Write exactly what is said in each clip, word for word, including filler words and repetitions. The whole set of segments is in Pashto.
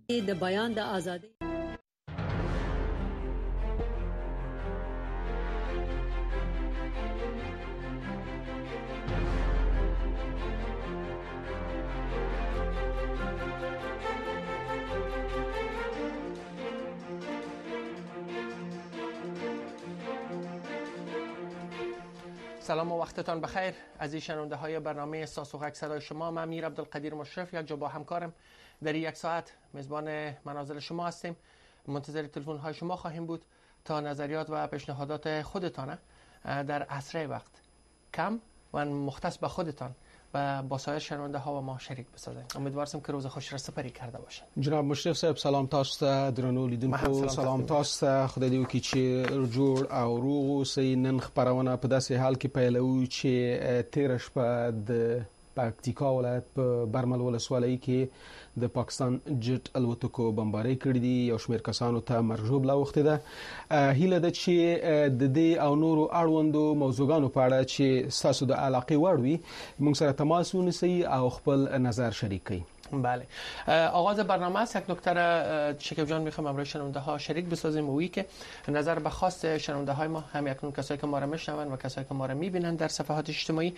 د بیان د ازادۍ. سلام و وقتتان بخیر عزیز شنونده های برنامه ساس و غک صدای شما. من امیر عبدالقدیر مشرف یک جا با همکارم در یک ساعت میزبان منازل شما هستیم. منتظر تلفن های شما خواهیم بود تا نظریات و پیشنهادات خودتان در اسرع وقت کم و مختص به خودتان و با سایر شنونده ها و ما شریک بسازیم. امیدوارم که روز خوش را سپری کرده باشین. جناب مشرف صاحب سلام تاسو ته درنو لیدونکو سلام تاسو ته خدای دې وکړي چې جوړ او روغ اوسئ. نن خبرونه په داسې حال کې پیلوو چې تیر شپه د پکتیکا ولایت په برمل ولسوالۍ کې د پاکستان جټ الوتکو بمباري کړې دي. یو شمېر کسانو ته مرګ ژوبله اوښتې ده. هیله ده چې د دې او نورو اړوندو موضوعګانو په اړه چې ستاسو د علاقې وړ وي موږ سره تماس ونیسئ او خپل نظر شریک کړئ. بله، آغاز برنامه است. یک نکته را شکیب جان میخوام امروز شنونده ها شریک بسازیم و که نظر به خواست شنونده های ما هم یکنون کسایی که ما را میشنون و کسایی که ما را میبینن در صفحات اجتماعی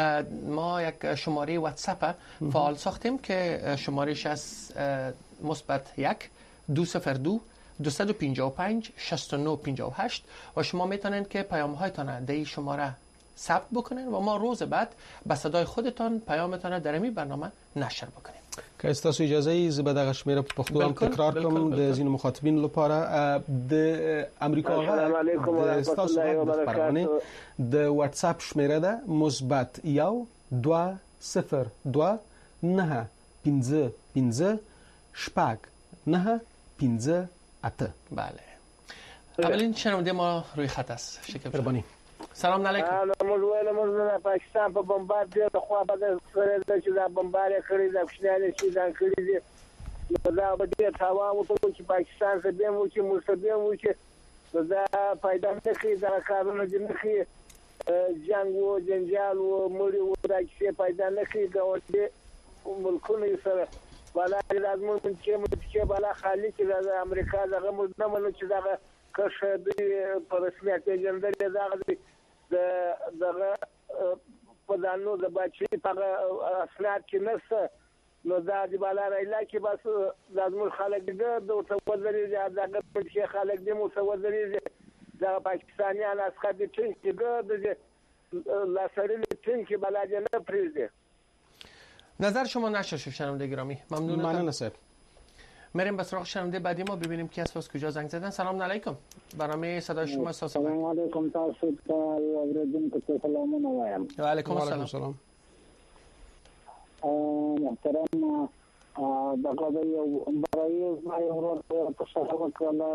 ما یک شماره واتساپ فعال ساختیم که شمارهش از مثبت یک دو صفر دو دویست و پنجاه و پنج شصت و نه پنجاه و هشت و شما میتونید که پیام هایتان در این شماره ثبت بکنین و ما روز بعد به صدای خودتان پیامتان در این برنامه نشر بکنیم. که استاسو اجازه ای زه به دغه شمیره په پښتو هم تکرار کوم د ځینو مخاطبینو لپاره. د امریکا غږ د استاسو خبرونه د واتس اپ شمیره ده مثبت یو دوه صفر دوه نه پنځه پنځه شپږ نه پنځه اته. بله، اولین شنونده ما روی خط است. شکر قربانی. سلام علیکم. موږ ویل موږ د پاکستان په بمبار دی د خو په سره چې دا بمبار کړی د خپلانه شي ځان کړی دی دا به دې تاوان وکړي چې پاکستان څخه به مو چې مسبب مو چې دا پیدا نه کوي دا کارونه دي نه کوي جنگ او جنجال او مړی او دا چې پیدا نه کوي ګاونډي ملکونه سره ولا لازم چې چې بالا خالي چې د امریکا دغه مو نه منو چې دا کښه دی په رسمیت جندل دغه د دغه په دانو د بچی په اسناد کې نسته نو دا د بالا رایلا کې بس لازم خلک د توذری دغه په خلک د متوذری د پاکستانیان اسخه د ټینګ کې د لاسرین ټینګ کې بالا نه پریزه. نظر شما نشه شنونده گرامی. ممنونم. ممنون صاحب. میریم به سراغ شنونده بعدی ما ببینیم کی است و از کجا زنگ زدن. سلام علیکم. برنامه صدای شما ساس. سلام علیکم تاسو ته اوریدونکو سلامونه وایم. و علیکم السلام. محترم دغه یو برای ورور په صحبت کله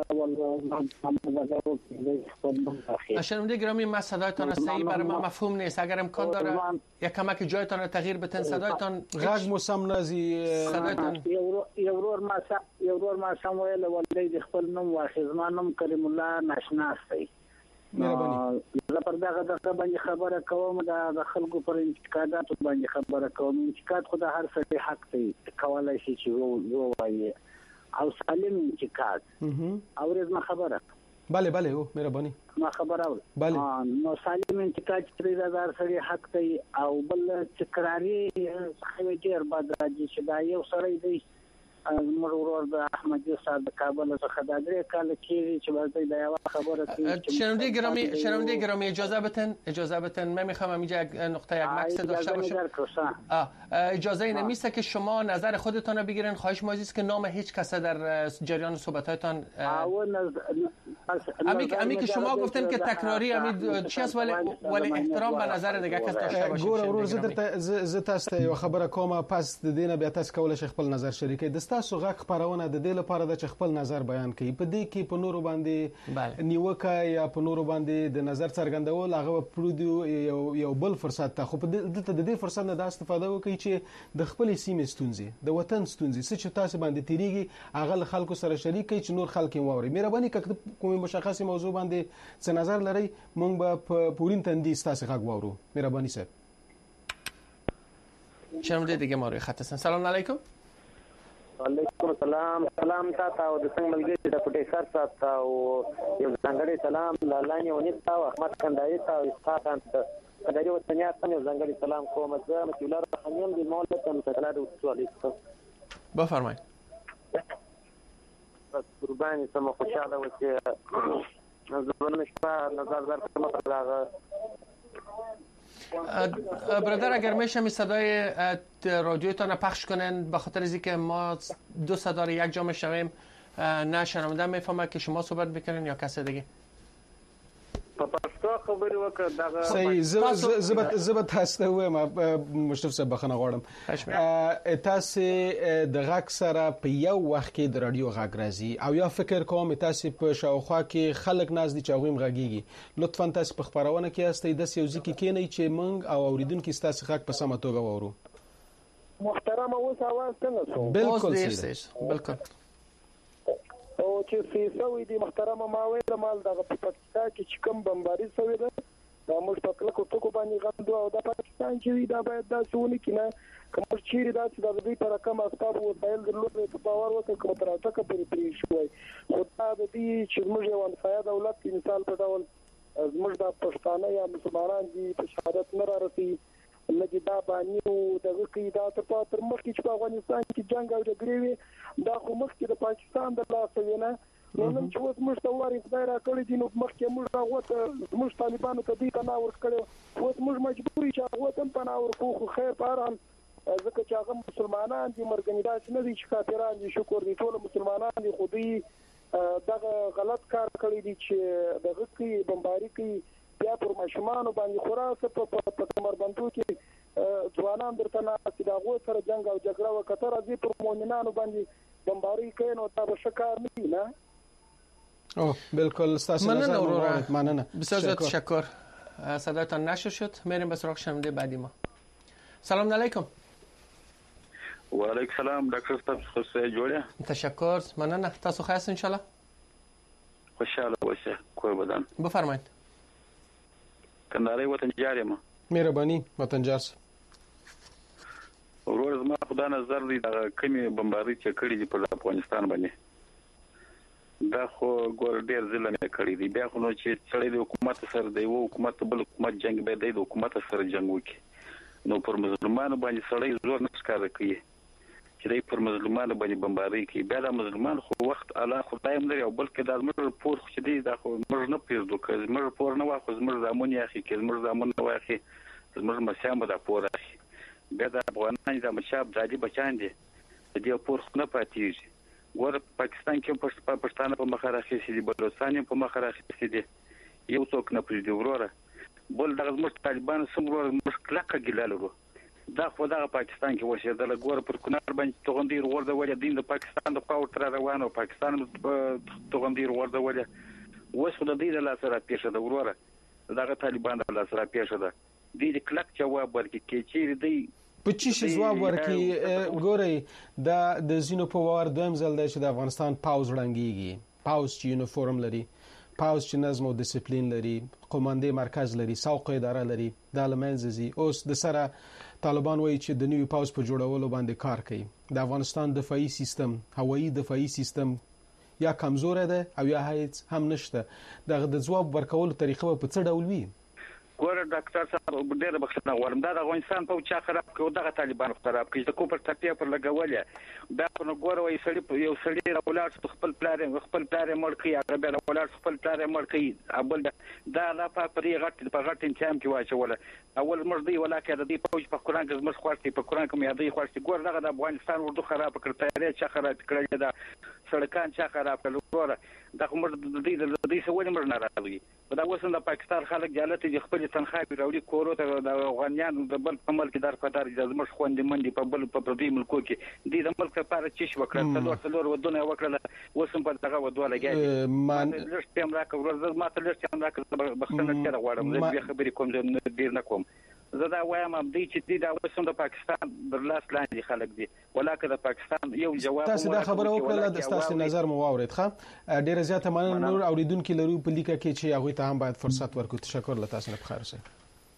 ول شنونده گرامی ما صدایتان صحیح برای ما مفهوم نیست. اگر امکان داره یک کمک جایتان رو تغییر بدین صدایتان غږ مو سم نازي. صدایتان یو ورور ما یو ورور ما سم ویل ولې خپل نوم واخزمانم کریم الله ناشناس دی. مهرباني. زه پر دغه دغه باندې خبره کوم د خلکو پر انتقاداتو باندې خبره کوم. انتقاد خو د هر څه حق دی کولای شي چې وو وایي او سالم انتقاد. او رزما خبره. بله بله او مهرباني. ما خبره اول. بله. نو سالم انتقاد چې د هر څه حق دی او بل تکراری خو ډیر بد راځي چې دا یو سړی دی مرور د احمد صاحب د کابل څخه د درې کال کې چې ورته دا یو خبره کوي. شنونده گرامی شنونده گرامی اجازه بدن اجازه بدن من میخوام اینجا یک نقطه یک مکس داشته باشم. اجازه این نیست که شما نظر خودتان رو بگیرین. خواهش ما است که نام هیچ کس در جریان صحبت‌هایتان امی امی که شما گفتین که تکراری امی چی است ولی ولی احترام به نظر دیگه کس داشته باشید. ګور ورور زه درته زه تاسو ته یو خبره کومه پس د دینه بیا تاسو کولای شئ خپل نظر شریکئ. د تاسو غږ خبرونه د دې لپاره د خپل نظر بیان کړي. په دې کې په نورو باندې نیوکه یا په نورو باندې د نظر څرګندول هغه پرودو یو یو بل فرصت ته خو په دې د دې فرصت نه د استفاده وکړي چې د خپل سیمې ستونزې د وطن ستونزې چې تاسو باندې تیریږي هغه خلکو سره شریک کړي چې نور خلک یې واوري. مهرباني کړئ کومه مشخصه موضوع باندې څه نظر لري مونږ به په پورین تندي تاسو غږ واورو. مهرباني صاحب. شنونده دیگه ما روی خط هستن. سلام علیکم. وعلیکم السلام. سلام تاسو او د څنګه ملګری د پټي سر تاسو او یو ځانګړي سلام لاله ونیتا او احمد کندایي تاسو استادان ته کډری وطنیا ته یو ځانګړي سلام کوم. زه مسولار خنیم د مولت تم څخه د وسوالې بفرمایئ. قرباني سم خوشاله و چې زبون مشپا نظر در کوم راغه. برادر اگر میشه می صدای رادیوتان رو پخش کنین، به خاطر از اینکه ما دو صدا رو یک جا میشنویم نه شنونده میفهمه که شما صحبت میکنین یا کسی دیگه. پښتو خبرې وکړه دغه صحیح. زه زه زه به تاسو ته وایم مشرف صاحب بخښنه غواړم. تاسو د غږ سره په یو وخت کې د رادیو غږ راځي او یا فکر کوم تاسو په شاوخوا کې خلک ناز دي چې هغه مغږیږي. لطفا تاسو په خبرونه کې استئ د سیوزي کې کینې چې موږ او اوریدونکو تاسو غږ په سمه توګه وورو. محترم اوس आवाज څنګه شو؟ بالکل صحیح. بالکل. او چې فیصوي دي محترم ما ویل مال دغه په پاکستان کې چې کوم بمباري شوی ده دا موږ په کله کوټو کو باندې غندو او د پاکستان چې دا باید دا سونی کنه کوم چیرې دا چې د دې پر کم اسباب او فایل درلود په باور وته کوم تر اټکه پرې پرې شوی. خو دا د دې چې موږ یو انفایا دولت کې مثال په ډول موږ د پښتانه یا مسلمانان دي په شهادت نه رارسي لګي دا باندې او دغه کې دا تر پاتر مخکې چې په افغانستان کې جنگ او جګړې وي دا خو مخکې د پاکستان د لاس وینه نو نن چې اوس موږ ته واري خدای را کړی دي نو مخکې موږ هغه موږ طالبانو ته دې تنا ور کړو اوس موږ مجبوري چې هغه تم پنا ور خو خیر پاران ځکه چې هغه مسلمانان دي مرګنیدات نه دي چې کافران دي. شکر دي ټول مسلمانان دي خو دې دغه غلط کار کړی دي چې دغه کې بمباري کوي بیا پر مشمانو باندې خراسه په په کمربندو کې ځوانان درته نه چې دا غو سره جنگ او جګړه وکړه راځي پر مؤمنانو باندې بمباري کوي نو دا به شکار نه نه. اوه بالکل. استاد مننه مننه بسیار زیاد تشکر. صدایتان نشر شد. میریم به سراغ شنونده بعدی ما. سلام علیکم. و علیکم السلام دکتر صاحب خوشی جوړه. تشکر. مننه. تاسو ښه یاست ان شاء الله؟ خوشاله اوسه. کوی بدن. بفرمایید. کندهاری وطنجار یم. مهرباني وطنجار. ورور زما خدای نظر دی دا کمی بمباري چې کړی دی په افغانستان باندې دا خو ګور ډیر ظلم کړی دی. بیا خو نو چې څړې د حکومت سره دی او حکومت بل حکومت جنگ به دی د حکومت سره جنگ وکړي نو پر مسلمانانو باندې سړی زور نه ښکار کوي چې دی پر مسلمانانو باندې بمباري کوي. بیا د مسلمان خو وخت الله خدای هم لري او بلکې د موږ پور خو چې دی دا خو موږ نه پیژدو که موږ پور نه واخو موږ زمون یې اخی کې موږ زمون نه واخی موږ مسیان به دا پور اخی. بیا د افغانانو د مشاب دادی بچان دي دې پور خو نه پاتېږي. ګور پاکستان کې پښتانه په مخه راخېسي دي بلوچستان په مخه راخېسي دي یو څوک نه پریږدي وروره. بل دغه زموږ طالبان سم وروره موږ کلکه ګیله لرو دا خو دغه پاکستان کې وشېدل. ګور پر کونړ باندې توغندیر ورده ولې دین د پاکستان د پاور تر روانو پاکستان توغندیر ورده ولې اوس خو د دې د لاس را پیښه ده وروره دغه طالبان د لاس را پیښه ده. دې کلک جواب ورکړي کې چې دی په چی شي ځواب ورکړي. ګورئ دا د زینو په وار دویم ځل دی چې د افغانستان پاوز ړنګېږي. پاوز چې یونیفورم لري، پاوز چې نظم او ډیسپلین لري، قوماندې مرکز لري، سوق اداره لري، دا له منځه ځي. اوس د سره طالبان وایي چې د نوي پاوز په جوړولو باندې کار کوي. د افغانستان دفاعي سیستم هوایي دفاعي سیستم یا کمزوره ده او یا هیڅ هم نشته. دغه د ځواب ورکولو طریقه په څه ډول وي؟ ګور ډاکټر صاحب ډېر بخښنه غواړم دا د افغانستان په چا خراب کړو دغه طالبان خراب کړي د کوپر ټاپیا پر لګولې دا نو ګور وای سړی یو سړی راولار خپل پلار خپل پلار مړ کړي هغه به راولار خپل پلار مړ کړي ابل دا لا په پرې غټ په غټ انتام کې واچوله اول مرضی ولاکه د دې پوج په قران کې زموږ خوارتي په قران کې یادې خوارتي ګور دغه د افغانستان ورته خراب کړ تیارې چا خراب کړل دا سړکان چا خراب کړل ګور دا کوم د دې د دې سوال مر نه راځي دا وسند د پاکستان خلک جالت دي خپل تنخواه راوړي کورو ته د افغانیان د بل په ملک دار پدار د زموږ خوندې منډي په بل په پردي ملکو کې د د ملک لپاره چش وکړه څلور څلور ودونه وکړه وسم په دغه ودو لګي ما لږ ټیم راکړ ورځ ما ته لږ ټیم راکړ بخښنه کړه غواړم زه خبرې کوم زه ډیر نه کوم زه دا وایم د چې د وسم د پاکستان در لاس لاندې خلک دي ولکه د پاکستان یو جواب تاسو دا خبره وکړه د تاسو نظر مو واورید ښه ډیر زیاته مننه نور اوریدونکو لرو په لیکه کې چې هغه ته هم باید فرصت ورکړو. تشکر له تاسو نه بخیر اوسئ.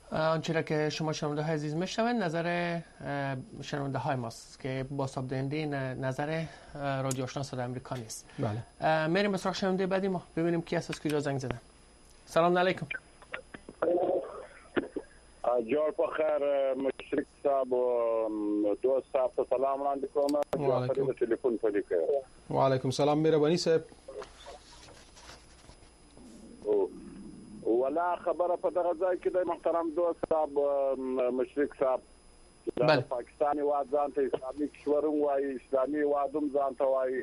آنچه را که شما شنونده های عزیز میشنوند نظر شنونده های ماست که با صاحب‌دهنده نظر رادیو آشنا صدای آمریکا نیست. بله. میریم به سراغ شنونده بعدی ما ببینیم کی است از کجا زنگ زدن. سلام علیکم. جوړ په خیر مشرک صاحب دوست صاحب ته سلام وړاندې کوم. جعفر د ټلیفون په لیکه. وعلیکم سلام مهرباني صاحب. ولا خبره په دغه ځای کې د محترم دوست صاحب مشرک صاحب د پاکستاني واد ځان ته اسلامي کشورون وایي، اسلامي وادم ځان ته وایي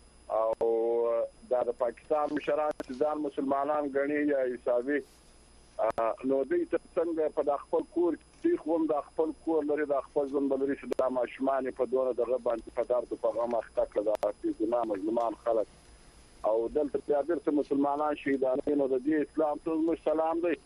او د پاکستان مشران ځان مسلمانان ګڼي یا عیسوي نو دوی ته څنګه په خپل کور کې خوم د خپل کور لري د خپل ژوند لري چې د ماشومان په دوره دغه باندې په درد په غم اخته کړل د ګناه مظلومان خلک او دلته بیا بیرته مسلمانان شهیدانو د دې اسلام ته موږ سلام دی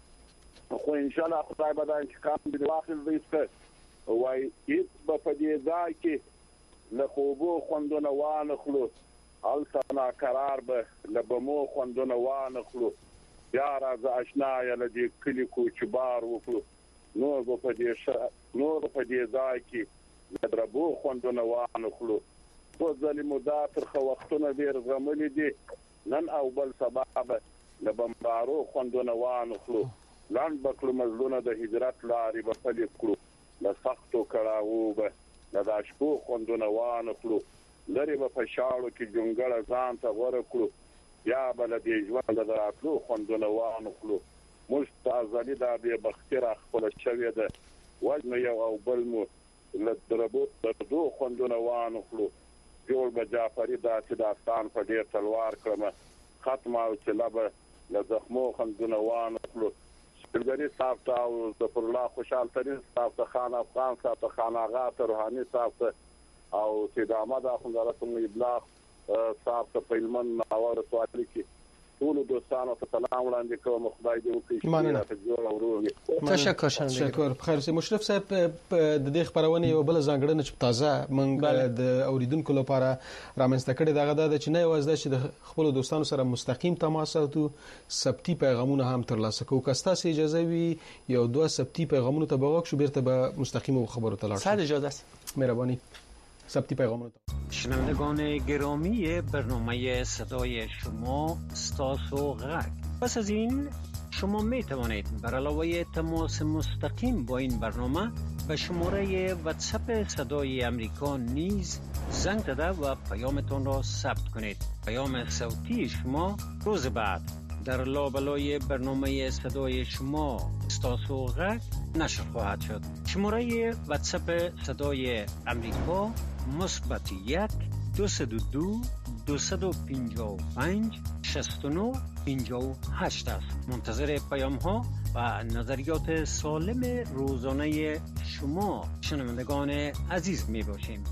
خو ان شاء الله خدای به دا انتقام دې واخل دی څه وای هیڅ په دې ځای کې له خوبو خوندونه وانخلو التنا قرار به له بمو خوندونه وانخلو یا راز آشنا یا لدی کلی کوچبار وکړو نور په دې نور په دې ځای کې دربو خوندونه وانخلو په ظالمو دا تر خو وختونه ډیر غملي دي نن او بل سبب له بمبارو خوندونه وانخلو لاند بکلو مزلونه د هجرت لارې په پلي کړو له سختو کړهو به له داشکو خوندونه وانخلو لري په شاړو کې جونګړه ځان ته ورکړو یا بل دې ژوند د راتلو خوندونه وانخلو مستعزلی دا به بختیر خپل شوی ده وزن یو او بل مو لدربو دو خوندونه وانخلو جوړ به جعفری دا چې داستان په ډیر تلوار کړم ختم او چلبه له زخمو خوندونه وانخلو سپلګری صاحب ته او ظفر الله خوشحال ترین صاحب ته خان افغان صاحب ته خان آغا ته روحاني صاحب ته او سید احمد اخوند رسول ابلاغ صاحب ته پیلمن ناور سوالي کې ټول دوستانو ته سلام وړاندې کوم خدای دې وکړي مننه تشکر تشکر بخیر سي مشرف صاحب د دې خبرونه یو بل ځانګړنه چې تازه منګ د اوریدونکو لپاره رامنځته کړي دغه د چې نه یوازې چې د خپل دوستانو سره مستقیم تماس او ثبتی پیغامونه هم ترلاسه کوو کستا سي اجازه وي یو دوه ثبتی پیغامونه ته بغوښ شو بیرته به مستقیم خبرو تلاش صد اجازه است مهرباني ثبتی پیغامونه شنوندگان گرامی برنامه صدای شما استاس و غرق پس از این شما می توانید بر علاوه تماس مستقیم با این برنامه به شماره واتساپ صدای امریکا نیز زنگ زده و پیامتان را ثبت کنید. پیام صوتی شما روز بعد در لابلای برنامه صدای شما استاس و غرق نشر خواهد شد. شماره واتساپ صدای امریکا مثبت یک دویست و دو دویست و پنجاه و پنج شصت و نه پنجاه و هشت است. منتظر پیام ها و نظریات سالم روزانه شما شنوندگان عزیز می باشیم.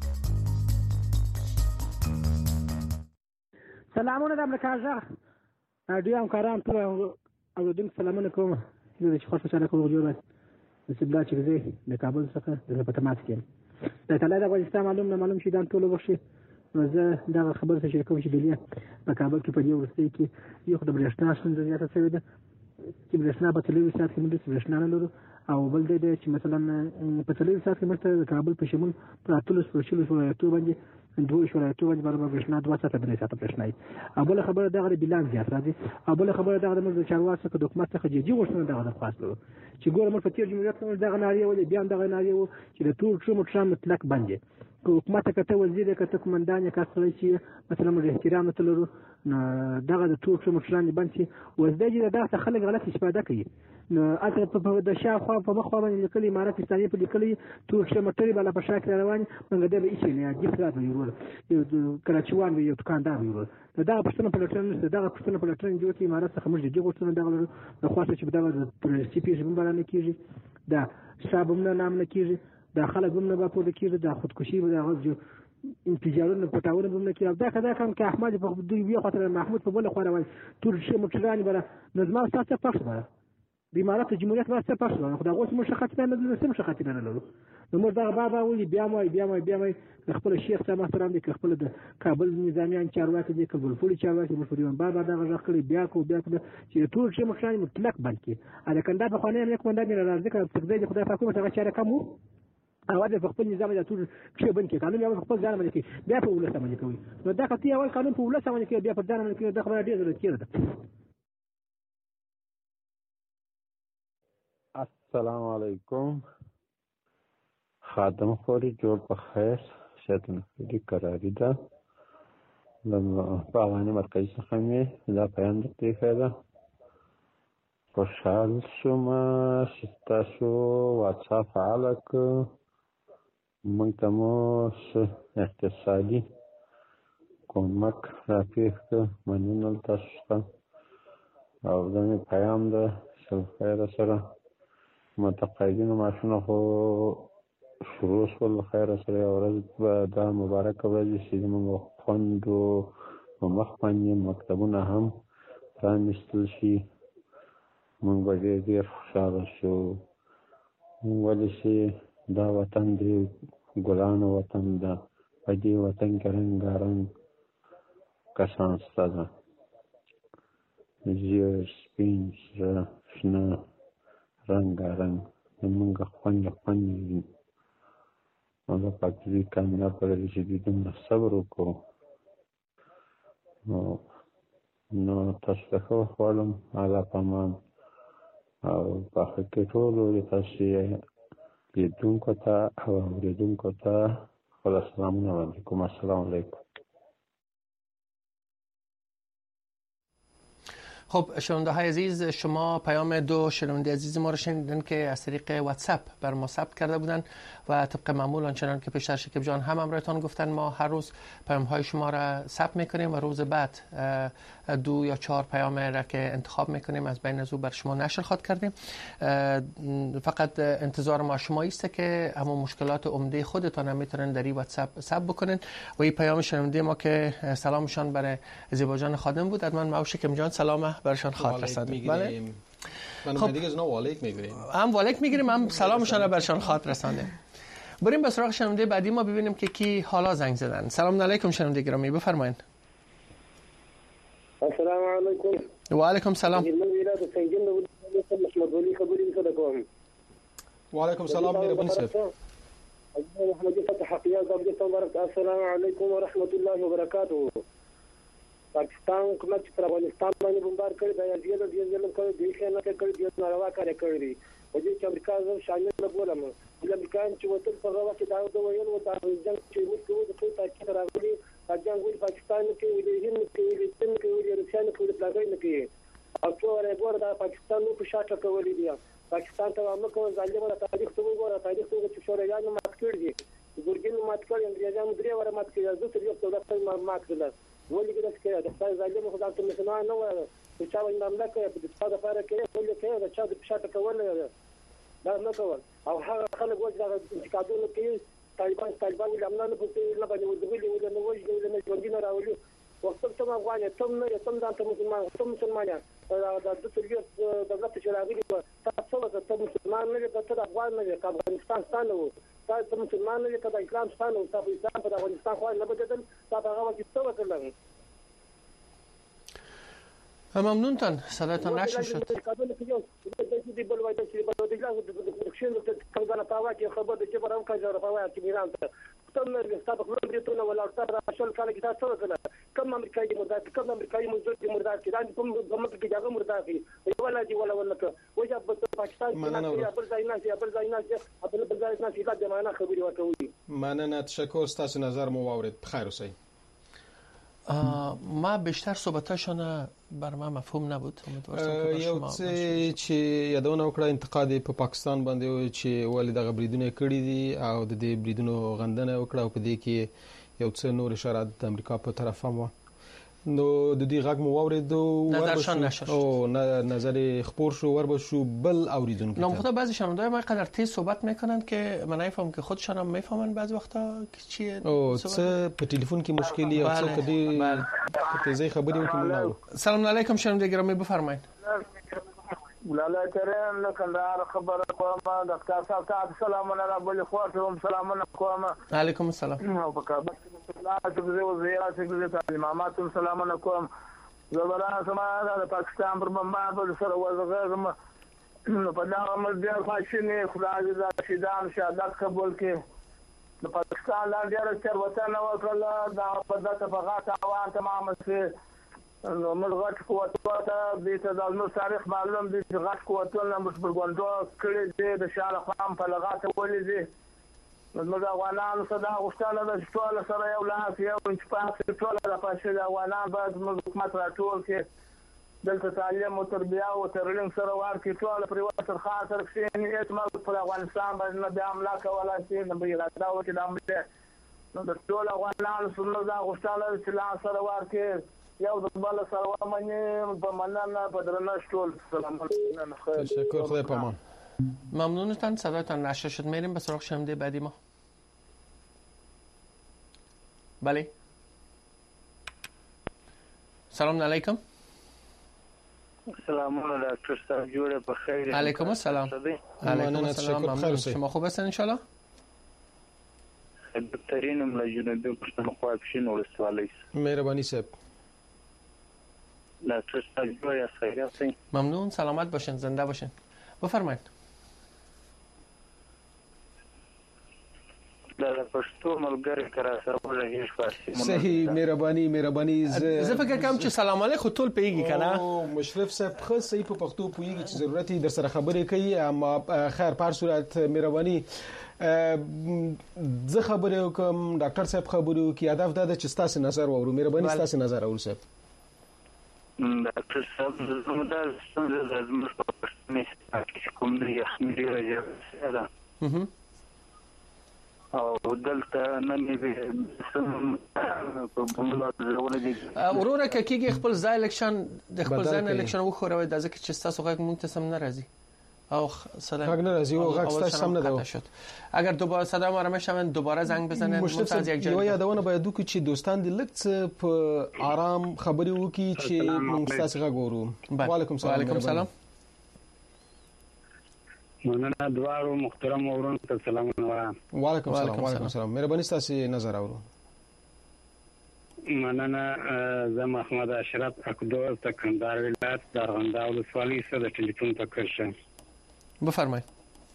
سلامونه د امریکا ژغ ډیر همکاران ټول اوریدونکو سلامونه کوم چې خوښ خوشاله کوم جوړ د سبلا چې زه د کابل څخه د پټمات کې د کله د افغانستان معلوم نه معلوم شي دا ټول وښي نو زه دا خبر څه شریکوم چې دلیا په کابل کې په یو ورستي کې یو خدای برېښنا څنګه زیاته شوې ده چې برېښنا په تلوي سات کې موږ برېښنا نه لرو او بل دی چې مثلا په تلوي سات کې موږ کابل په شمول په اتلس په شلو ولایتو باندې دوه شورایتو باندې برابر برېښنا دوه ساعته درې ساعته برېښنا ای او بل خبره دغه بلان زیات راځي او بل خبره دغه د چارواکو څخه د حکومت څخه جدي غوښتنه دغه درخواست لرو چې ګوره موږ په تیر جمهوریت کې دغه ناریه ولې بیا دغه ناریه و چې د ټول ټرم ټرم مطلق باندې حکومت کته وزیر کته کمانډان کاسړی چې مثلا موږ احترام ته لرو دغه د ټول ټرم ټرم باندې وزدګي دغه خلک غلط استفاده کوي نو اته په د شاخوا په مخ باندې لیکلي امارات اسلامي په لیکلي ټول ټرم ټری بل په شاک روان موږ د به شي نه جیب راځي ورو کراچوان یو دکاندار ورو دا پښتنه په لټرن دا پښتنه په لټرن جوړ کی امارات څخه موږ د دې غوښتنه دغه د خاصه چې دغه پرستی پیښه باندې کیږي دا شابمنه نام نه کیږي دا خلک هم نه با پوره کیږي دا خودکشي به دا غوږ انتجارونه پټاونه هم نه کیږي دا کدا کوم که احمد په دوی بیا خاطر محمود په بل خو راوي ټول شي مټرانی بره نظم تاسو پښه بره د امارت جمهوریت واسطه پښه خو دا اوس مشخص نه لري څه مشخص نه لري نو موږ دا بابا ولي بیا مو بیا مو بیا مو خپل شیخ صاحب محترم دي خپل د کابل نظامیان چارواکي دي خپل فولي چارواکي مفریون بابا دا غږ بیا کو بیا چې ټول شي مخشان مطلق بلکې اله کنده په خانه یې کوم دا نه راځي چې خدای خدای پاک کومه چاره کوم او دا خپل نظام د ټول کې بن کې قانون یو خپل ځان باندې کې بیا په ولسمه باندې کوي نو دا کتي اول قانون په ولسمه باندې کې بیا په ځان باندې کې دا خبره ډیره ضرورت کېده. السلام علیکم خادم خوري جوړ په خیر شاتن دې قراری ده لما په اوانه مرکزی څخه مې دا پیام درته خیره خوشحال شوم چې تاسو واتساپ فعال کړ موږ ته مو اقتصادي کومک راپېښ کړ مننه تاسو ته او دا مې پیام ده چې خیر سره متقاعدینو معاشونه خو شروع شول خیر سره ورځ به دا مبارکه ورځ چې زموږ خویندو په مخ باندې مکتبونه هم پرانیستل شي موږ به ډېر ډېر خوشحاله شو ولې چې دا وطن د ګلانو وطن ده په دې وطن کې رنګارنګ کسان شته ده ژیړ سپین سره شنه رنګارنګ زموږ خویندې خویندې دي الله پاک دې کامیاب کړي چې دوی دومره صبر وکړو نو تاسو ته ښه وخت غواړم الله په امان او په آخر کې ټولو د تاسو لیدونکو ته او اورېدونکو ته خپل سلامونه وړاندې کوم. السلام علیکم. خب شنونده های عزیز شما پیام دو شنونده عزیز ما رو شنیدن که از طریق واتساپ بر ما ثبت کرده بودن و طبق معمول آنچنان که پیشتر شکیب جان هم همراهتان گفتن ما هر روز پیام های شما را ثبت میکنیم و روز بعد دو یا چهار پیام را که انتخاب میکنیم از بین از او بر شما نشر خواهد کردیم. فقط انتظار ما شما است که همون مشکلات عمده خودتان هم میتونن در این واتساپ ثبت بکنین و این پیام شنونده ما که سلامشان برای زیبا جان خادم بود حتما ما شکیب جان سلام برشان خاطر رساندیم. بله خب دیگه از نو والیک میگیریم هم والیک میگیریم هم سلامشان برشان خاطر رساندیم. بریم به سراغ شنونده بعدی ما ببینیم که کی حالا زنگ زدن. سلام علیکم شنونده گرامی بفرمایید. السلام علیکم. و علیکم سلام. و علیکم سلام مهربان صاحب. محمد فتح حقیقت السلام علیکم و رحمت الله و برکاته. پاکستان حکومت پر افغانستان باندې بمبار کړی دا یې د دې ځل کړی د خیانت نه کړی د ناروا کار کړی او چې امریکا زو شامل نه بولم د امریکا چې وته په هغه کې دا د ویل او دا جنگ چې موږ کوو د ټول تاکید راغلي دا جنگ ول پاکستان کې ویل هند کې ویل چین کې ویل روسیا کې ویل پلاګای نه کې او څو ورګور دا پاکستان په شاته کولې دي پاکستان ته موږ کوم ځای له تاریخ ته وګوره تاریخ ته چې شورویانو مات کړی ګورګین مات کړی انګریزانو درې وره مات کړی زه تر یو څو د مات کړل ولې کې دا چې د خپل ځای له خدای ته مسلمان نه وره چې چا باندې مملکت په دې څه د فارق کې ولې کې دا چا د شاته کول دا نه کول او هغه خلک وځي دا انتقادونه کوي طالبان طالبان له امنانه په څیر نه باندې ودغلي ولا نه وځي ولا نه ژوندۍ نه راولي وخت ته ما غواړي تم نه تم دا ته مسلمان تم مسلمان دا د تربیت دولت چې راغلي تاسو ته مسلمان نه ته افغان نه افغانستان ستانه وو تاسو مسلمان نه ته اسلام ستانه وو تاسو اسلام په افغانستان خو نه بدل تاسو هغه وخت څه وکړل. ممنونتان صدایتان نشر شد. کم امریکایي مردار کم امریکایي مزدور دي مردار کې دا په مکه کې هغه مردار دي ولا دي ولا ولا وجه په پاکستان کې بل ځای نه بل ځای نه بل بل ځای نه چې دا معنا خبري ورکوي. مننه تشکر ستاسو نظر مو واورید بخیر اوسئ. ما بیشتر صحبتاشون بر من مفهوم نبود. یو څه چې یادونه وکړه انتقاد په پاکستان باندې چې ولې دغه بریدونه کړی دي او د دې بریدونو غندنه وکړه او په دې کې یو څه نور اشارات د امریکا په طرف هم و نو د دې غږ مو واورید او نظر خبر شو ور شو بل اوریدونکو نام خدا بعضی شنونده‌های ما قدر تیز صحبت میکنن که من نمیفهمم که خودشان هم میفهمن بعضی وقتا که چیه او څه په ټلیفون کې مشکلی او څه کدی تیزی خبرې وکړو. سلام علیکم شنونده گرامی بفرمایید. لاله کریم له کندهار خبره کوم ډاکټر صاحب ته سلامونه را بل خو ته سلامونه کوم. علیکم السلام. او په کابل کې تاسو وزیر سیکرټری تعلیمات سلامونه کوم. زبرا سما د پاکستان پر بمبار سره وزغم نو په دا عمل بیا فاشینه خدای دې شیدان شهادت قبول کړي. د پاکستان لاندې راځي وطن او کله دا په دغه په غاټه اوان تمام سي نو موږ غټ قوتونه د دې د نو تاریخ معلوم دي چې غټ قوتونه موږ په ګوندو کړي دي د شاله خام په لغاته ولې دي نو موږ افغانان صدا غوښتنه د ټول سره یو لاس یو انچپاس ټول د پښې د افغانان باید موږ حکومت راټول کې دلته تعلیم او تربیه او ترلیم سره ورکړي ټول پر وسر خاطر کې نیت موږ په افغانستان باندې د عمله کولای شي نو به راځو چې د عمله نو د ټول افغانان سره د غوښتنه چې لا سره ورکړي یو د بل سره ومني په مننه په درنښت ټول سلام علیکم. تشکر خدای پامان. ممنونتان. صدایتان نشر شد. میریم به سراغ شنونده بعدی ما. بله سلام علیکم. سلام علیکم دکتر صاحب جوړه په خیر. علیکم السلام. علیکم السلام. ممنون. شما خوب هستین ان شاء الله؟ بهترینم له جنوبي پښتونخوا پښین ولسوالۍ. مهرباني صاحب. دکتر صاحب جوړه خیریت یاست؟ ممنون. سلامت باشین. زنده باشین. بفرمایید. د پښتو ملګری کرا سره ولګی فارسی. صحیح. مهرباني مهرباني. زه فکر کوم چې سلام علیکم ټول پیږي کنه. او مشرف صاحب خو صحیح په پښتو پویږي چې ضرورت یې در سره خبرې کوي اما خیر په هر صورت مهرباني زه خبرې وکم ډاکټر صاحب خبرې وکي هدف دا چې تاسو نظر وورو. مهرباني تاسو نظر اورو صاحب. ډاکټر صاحب زموږ د څنګه زموږ په پښتني کې کوم دی اخمري راځي ده او دلته نه مې سم په بملات زول دي وروره کېږي خپل ځای الیکشن د خپل ځای الیکشن وخوروي د ځکه چې تاسو غږ مونږ ته سم نه راځي او صدا غږ نه راځي او غږ تاسو سم نه دی. اگر دوباره صدا ما را میشون دوباره زنگ بزنن مشتاق یک جای یادونه باید وکړي چې دوستان د لکڅ په آرام خبرې وکړي چې موږ تاسو غږ وورو. وعلیکم السلام. وعلیکم السلام. مننه دوارو محترم اورون ته سلامونه وایم. وعلیکم السلام. وعلیکم السلام. مهرباني تاسو نظر اورو. مننه زه محمد اشرف اکدور ته کندهار ولایت دارغنده ولسوالۍ سره د ټلیفون تکر شم. بفرمایئ.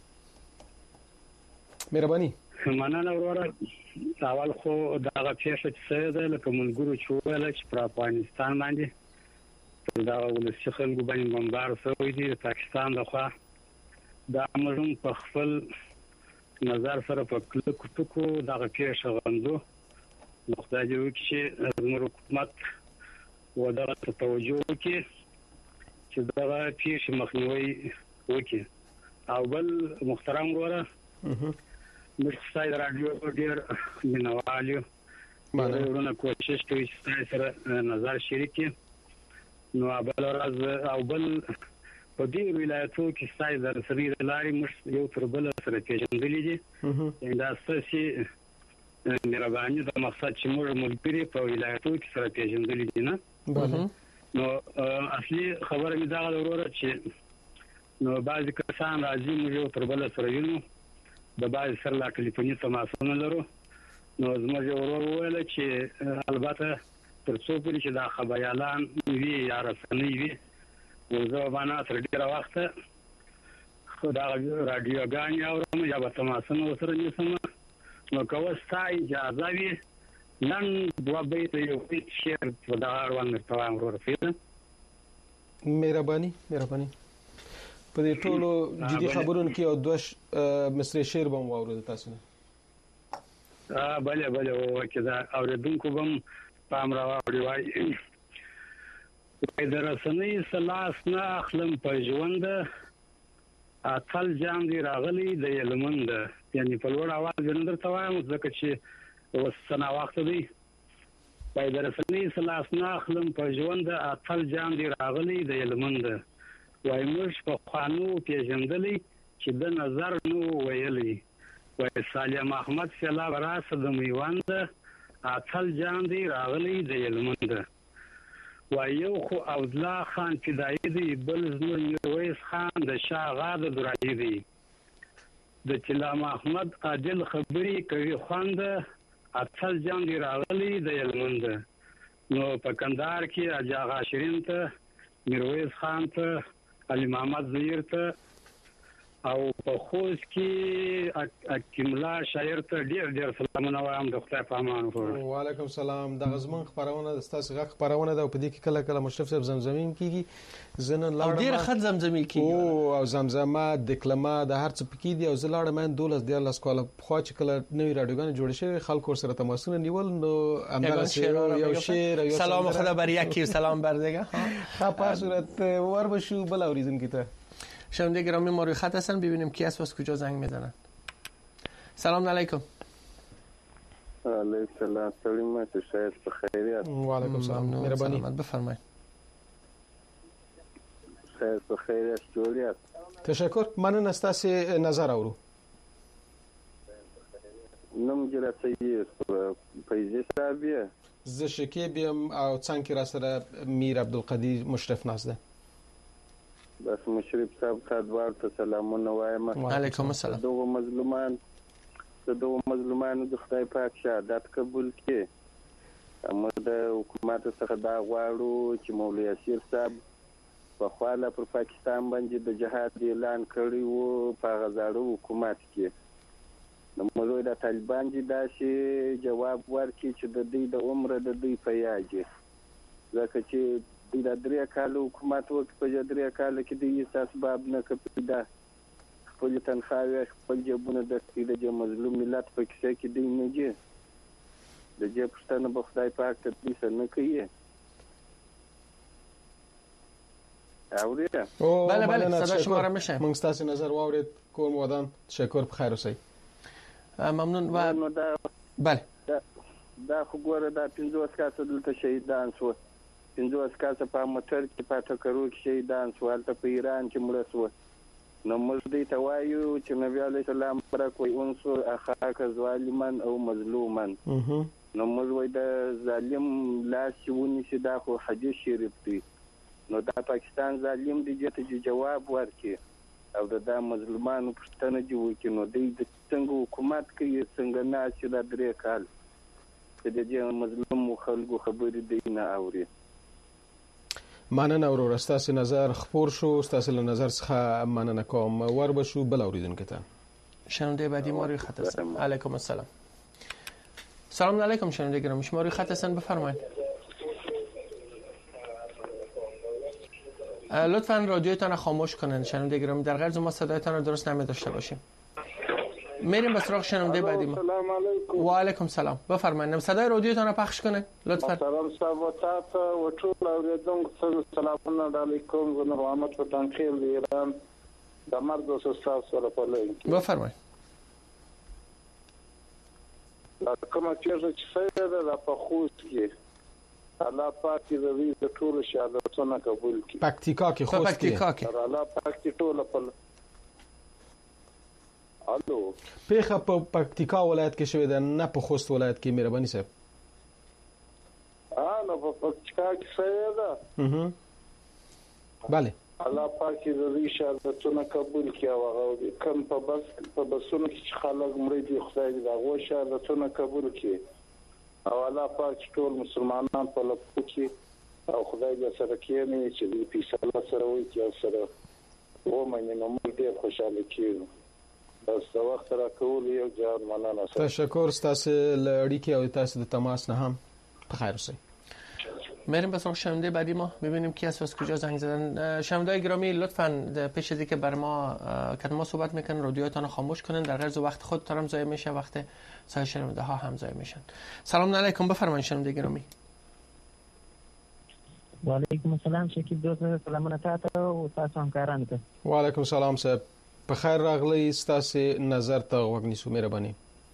مهرباني. مننه وروره. اول خو دغه پیښه چې ده لکه ملګرو چې ویل چې پر افغانستان باندې دا ولسی خلکو باندې بمبار شوی دی د پاکستان لخوا دا موږ په خپل نظر سره په کلکو ټکو دغه پیښه غندو. نو خدای دې وکړي چې زموږ حکومت ودغه توجه وکړي چې دغه پیښه مخنیوي وکړي. او بل محترم وروره موږ ساید رادیو ډیر منوالو باندې ورونه کوشش کوي چې سره نظر شریک کړي. نو بل ورځ او بل په دې ولایتو کې ساید رسمي لاري موږ یو تر بل سره پیژندلې دي. دا ستاسو مهرباني د مقصد چې موږ ملګری په ولایتو کې سره پیژندلې دي نه. نو اصلي خبره می دا وروره چې نو بعضی کسان راځي موږ یو تر بل سره وینو د بعض سره لا ټلیفوني تماسونه لرو. نو زموږ ورور ویل چې البته تر څو پورې چې دا خبريالان وی یا رسنۍ وي زه باندې تر ډیره وخت خدای رادیوګان اورم یا به تماسونه سره نیسم. نو کوه ستا اجازه وي نن دوه بیت یو هیڅ شعر په دغه اړوند توام ورسېده. مهرباني مهرباني په دې ټولو جدي خبرونو کې او دوه مصري شعر به واورو تاسو نه. ا بله بله وکړه دا اوریدونکو بم پام راوړی وای. د رسنۍ سلاس نه اخلم په ژوند اتل جام دی راغلی د یلمند یعنی په لوړ आवाज ورندر توایم ځکه چې وسنه وخت دی. په د رسنۍ سلاس نه اخلم په ژوند اتل جام دی راغلی د یلمند وای موږ په قانون پیژندلی چې د نظر نو ویلی وای سالم احمد سلام راس د میوند اتل جام دی راغلی د یلمند وایو خو عبدالله خان فدایي دی بل زموږ میرویس خان د شاه غا د درایي دی د طلا محمد عادل خبري کوي خوند اصل جنگ راغلی د هلمند نو په کندهار کې اجا غا شیرین ته میرویس خان ته علي محمد زهیر ته او په خوست کې اکملا شاعر ته ډیر ډیر سلامونه وایم د خدای په امان وکړه. وعلیکم سلام. د غزمن خبرونه د تاسو غږ خبرونه ده او په دې کې کله کله مشرف صاحب زمزمین کیږي زنن لاړه او ډیر خد زمزمي کیږي او او زمزمه د کلمه د هر څه پکې دي او زلاړه من دولس د الله سکواله خو چې کله نوې رادیوګان جوړ شوی خلکو سره تماسونه نیول نو امدار یو شعر یو سلام خدا بر یکی سلام بر دیگه ها په صورت ور بشو بل اوریدون کی ته شنونده گرامی ما روی خط هستن ببینیم کی است و از کجا زنگ میزنن. سلام علیکم. علیکم السلام. سلام علیکم شاید بخیریت. و علیکم السلام. مهربانی. بفرمایید. شاید بخیریت جوریت. تشکر. من استاسی نظر اورو. نم جلسه پیزی صاحبیه. زشکی بیم او چند را سر میر عبدالقدیر مشرف نازده. بس مشرف صاحب ته دوار ته سلامونه وایم. علیکم السلام. دغه مظلومان دغه مظلومانو د خدای پاک شهادت قبول کړي. موږ د حکومت څخه دا غواړو چې مولوی اسیر صاحب په خواله پر پاکستان باندې د جهاد اعلان کړی وو په غزاړو حکومت کې. نو موږ د طالبان دي داسې جواب ورکړي چې د دې د عمر د دې په یاجه ځکه چې د درې کالو حکومت وکړ په درې کالو کې د هیڅ اسباب نه کپیدا خپل تنخواوي خپل جبونه د دې مظلوم ملت په کیسه کې دی نه جه د دې پښتنه په خدای پاک ته دې نه کوي. اوريده بله بله صدا شما را میشه. من ستاسو نظر واورید کوم ودان تشکر بخیر اوسئ. ممنون و بله دا خو ګوره دا پنځوس کاسه دلته شهیدان شو پنځوس کاسه په موټر کې په ټکرو کې شهیدان شو هلته په ایران کې مړه شو. نو موږ دې ته وایو چې نبی علیه السلام پرکوي انصر اخاک ظالما او مظلوما. نو موږ وایو د ظالم لاس چې ونیسي دا خو حدیث شریف دی. نو دا پاکستان ظالم دی چې جواب ورکړي او دا مظلومانو پښتنه دی وکړي. نو دوی د څنګه حکومت کوي څنګه نه چې دا درې کال چې د مظلوم خلکو خبرې دی نه اوري. مننه ورور ستاسو نظر خبر شو ستاسو نظر څخه مننه کوم ور بشو بل اوریدونکو ته. شنونده بعدی ما روی خط هستن. علیکم السلام. سلام علیکم شنونده گرامی شما روی خط هستن بفرمایید. لطفاً رادیوتان را خاموش کنن شنونده گرامی در غرض ما صدایتان را درست نمی داشته باشیم. میریم به سراغ شنونده بعدی ما. سلام علیکم. و علیکم سلام. بفرمایید صدای رادیوتان را پخش کنه لطفاً. سلام صاحب و تاسو و ټول اوریدونکو سلام علیکم و رحمت و تنقیل ایران د مرد او استاد سره په لین. بفرمایید. کومه چیرې چې سره د په خوست کې الله پاک دې د ټول شهادتونه قبول کړي. پکتیکا کې خوست کې. پکتیکا کې. الله پاک دې ټول په الو پیخه په پکتیکا ولایت کې شوې ده نه په خوست ولایت کې مهرباني صاحب. اه نو په پکتیکا کې شوې ده. اها bale الله پاک دې شهادتونه قبول کړي او هغه کم په بس په بسونو کې خلک مړي دي خدای دې هغه شهادتونه قبول کړي او الله پاک ټول مسلمانان په لپاره کې او خدای دې سره کېني چې دې په سلام سره وي چې سره ومني نو موږ ډېر خوشاله کیږو. بس وخت را کول یو ځان مننه. تشکر ستاسو لړیکې او تاسو د تماس نه هم بخیر اوسئ. میریم به سراغ شنونده بعدی ما ببینیم کی است و از کجا زنگ زدن. شنونده‌های گرامی لطفاً پیش از اینکه بر ما که ما صحبت میکنن رادیوتان رو خاموش کنن در غرض وقت خودتان هم ضایع میشه وقت سایر شنونده ها هم ضایع میشن. سلام علیکم بفرمایید شنونده گرامی. و علیکم السلام شکیب دوست سلامونه تاسو او تاسو همکارانو ته. و علیکم السلام صاحب بخیر راغلی ستاسو نظر ته وګنیسو مهرباني.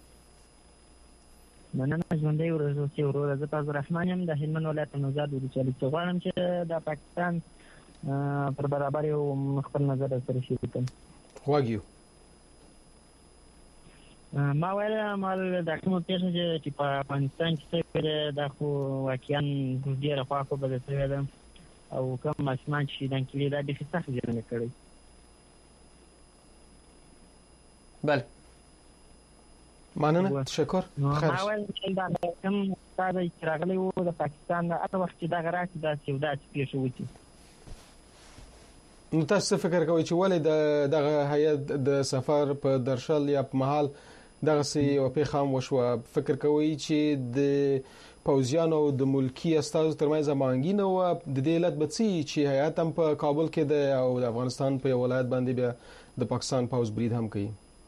مننه ژوندۍ ورځو چې ورور زه تاسو رحمان یم د هلمند ولایت نوزاد ولسوالۍ څخه غواړم چې د پاکستان پر برابر یو خپل نظر سره شریک کړم. واګیو ما ویل مال د کوم پیښه چې په افغانستان کې څه دا خو واقعا ډیره خواخو بده شوې ده او کوم ماشومان چې دان کې دا د څه څه جوړ کړي. بله مننه تشکر. خیر ما ویل چې دا کوم استاد چې راغلی وو د پاکستان هغه وخت چې دا غراټ دا چې دا پیښه وتی. نو تاسو فکر کوئ چې ولې د دغه هیئت د سفر په درشل یا په محل دغه سي او پیښه هم وشوه؟ فکر کوئ چې د پوځیانو او د ملکی استازو ترمنځ هماهنګي نه وه؟ د دې علت به څه چې هیئت هم په کابل کې ده او د افغانستان په یو ولایت باندې بیا د پاکستان پوځ برید هم کوي؟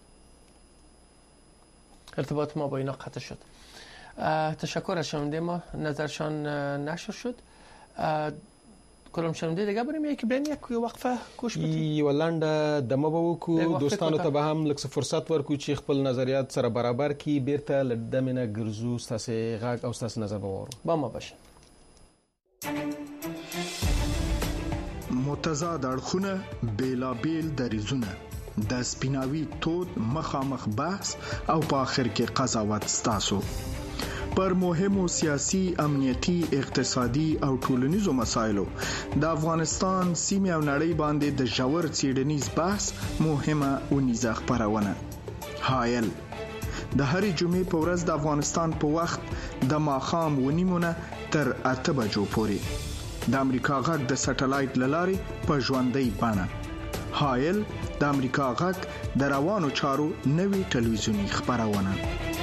ارتباط ما با اینا قطع شد. تشکر از شنونده ما، نظرشان نشر شد. کلام شنونده دیگه بریم یکی بریم یک وقفه کوش بدیم. یو لنډه دمه به وکړو، دوستانو ته به هم لږ فرصت ورکړو چې خپل نظریات سره برابر کړي. بیرته له دمې نه ګرځو، ستاسې غږ او ستاسې نظر به واورو. با ما باشین. متضاد اړخونه، بیلابیل دریځونه، د سپیناوي تود مخامخ بحث او په آخر کې قضاوت ستاسو پر مهمو سیاسي، امنیتي، اقتصادي او ټولنیزو مسایلو د افغانستان سیمه او نړۍ باندې د ژور څېړنیز بحث مهمه اونیزه خپرونه. حایل د هرې جمعې په ورځ د افغانستان په وخت د ماښام ونیمونه تر اته بجو پورې د امریکا غږ د سټلایټ للارې په ژوندۍ بڼه. حایل د امریکا غږ د روانو چارو نوي ټلویزیونی خپرونه.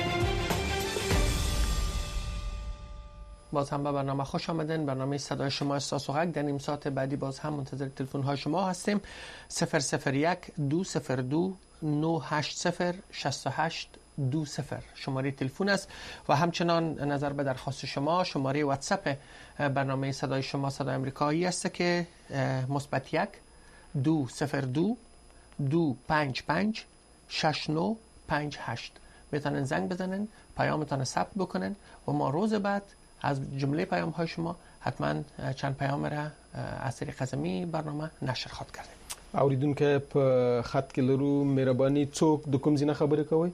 باز هم به برنامه خوش آمدین. برنامه صدای شما استاس و غږ. در نیم ساعت بعدی باز هم منتظر تلفن های شما هستیم. صفر صفر یک دو صفر دو نه هشت صفر شصت و هشت دو صفر شماره تلفن است و همچنان نظر به درخواست شما شماره واتساپ برنامه صدای شما صدای آمریکایی است که مثبت یک دو صفر دو دو پنج پنج شش نو پنج هشت. میتونن زنگ بزنن، پیامتان ثبت بکنن و ما روز بعد از جمله پیام های شما حتما چند پیام را از طریق زمینی برنامه نشر خواهد کردیم. اوریدونکو په خط کې لرو، مهرباني څوک د کوم ځای خبرې کوي؟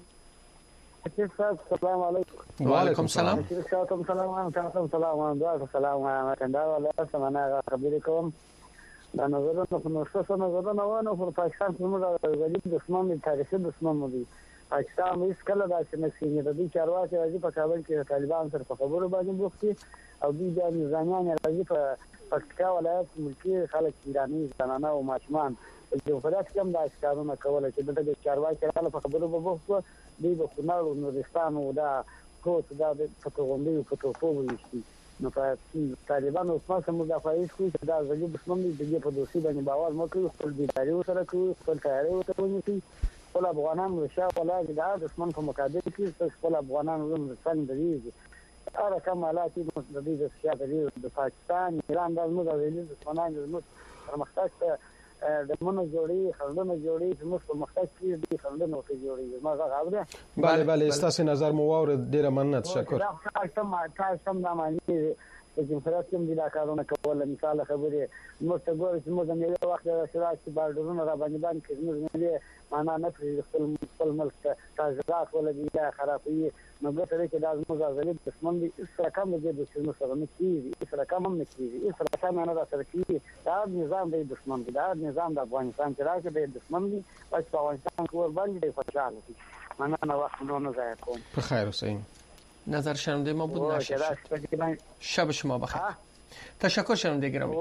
السلام علیکم. وعلیکم السلام. تاسو سلام تاسو سلام تاسو سلام دا ولا سمانه خبرې کوم. دا نظرونه په نوښت نظرونه ونه پر پاکستان څخه د غریب دښمن تاریخي دښمن دی. پاکستان هیڅ کله داسې نه کیږي. د دې چارواکي راځي په کابل کې طالبان سره په خبرو باندې بوختي او دوی د نظامیان راځي په پکتیا ولایت ملکی خلک ایرانی زنانه او ماشومان چې په داسې کوم د اشکارونه کوله چې د چارواکي راځي په خبرو به بوختو دوی په خنار او نورستان او دا کوڅه دا په توغندې په توپو وشي. نو په طالبان او اسماء سم مدافعین کوي چې دا ځکه دښمن دي په دوسی باندې باور مکوي، خپل بیداری سره کوي، خپل تیاری سره کوي. خپل افغانان رشا ولا د دښمن په مقابل کې خپل افغانان زموږ څنګه دي هغه کمالات د دې د سیاست د پاکستان ایران د موږ د دښمنان د موږ پرمختګ د مونږ جوړي خلونه جوړي چې موږ پرمختګ کړی دي خلونه ته جوړي. ما غواړم بله بله ستاسو نظر مو واورید. ډیره مننه، تشکر. تاسو ما تاسو هم د معنی چې فرصت کوم دي دا کارونه کول. مثال خبره موږ ته ګورئ چې موږ د یو وخت سره چې بارډرونه را باندې باندې کوي موږ معنا نه پرې خپل خپل ملک ته تاجرات ولګي یا خرابوي. نو ګټه کې دا موږ غوښتل دښمن دي سره کوم دي د څه سره نه کیږي سره کوم نه کیږي سره کوم نه سره کیږي. دا نظام دی دښمن دی. دا نظام د افغانستان چې راځي د دښمن دی او په افغانستان کې ور باندې خوشاله دي. معنا نه وخت نه ضایع کوم. په خیر اوسئ. نظر شنونده ما بود نشد. شب شما بخیر. تشکر شنونده گرامی.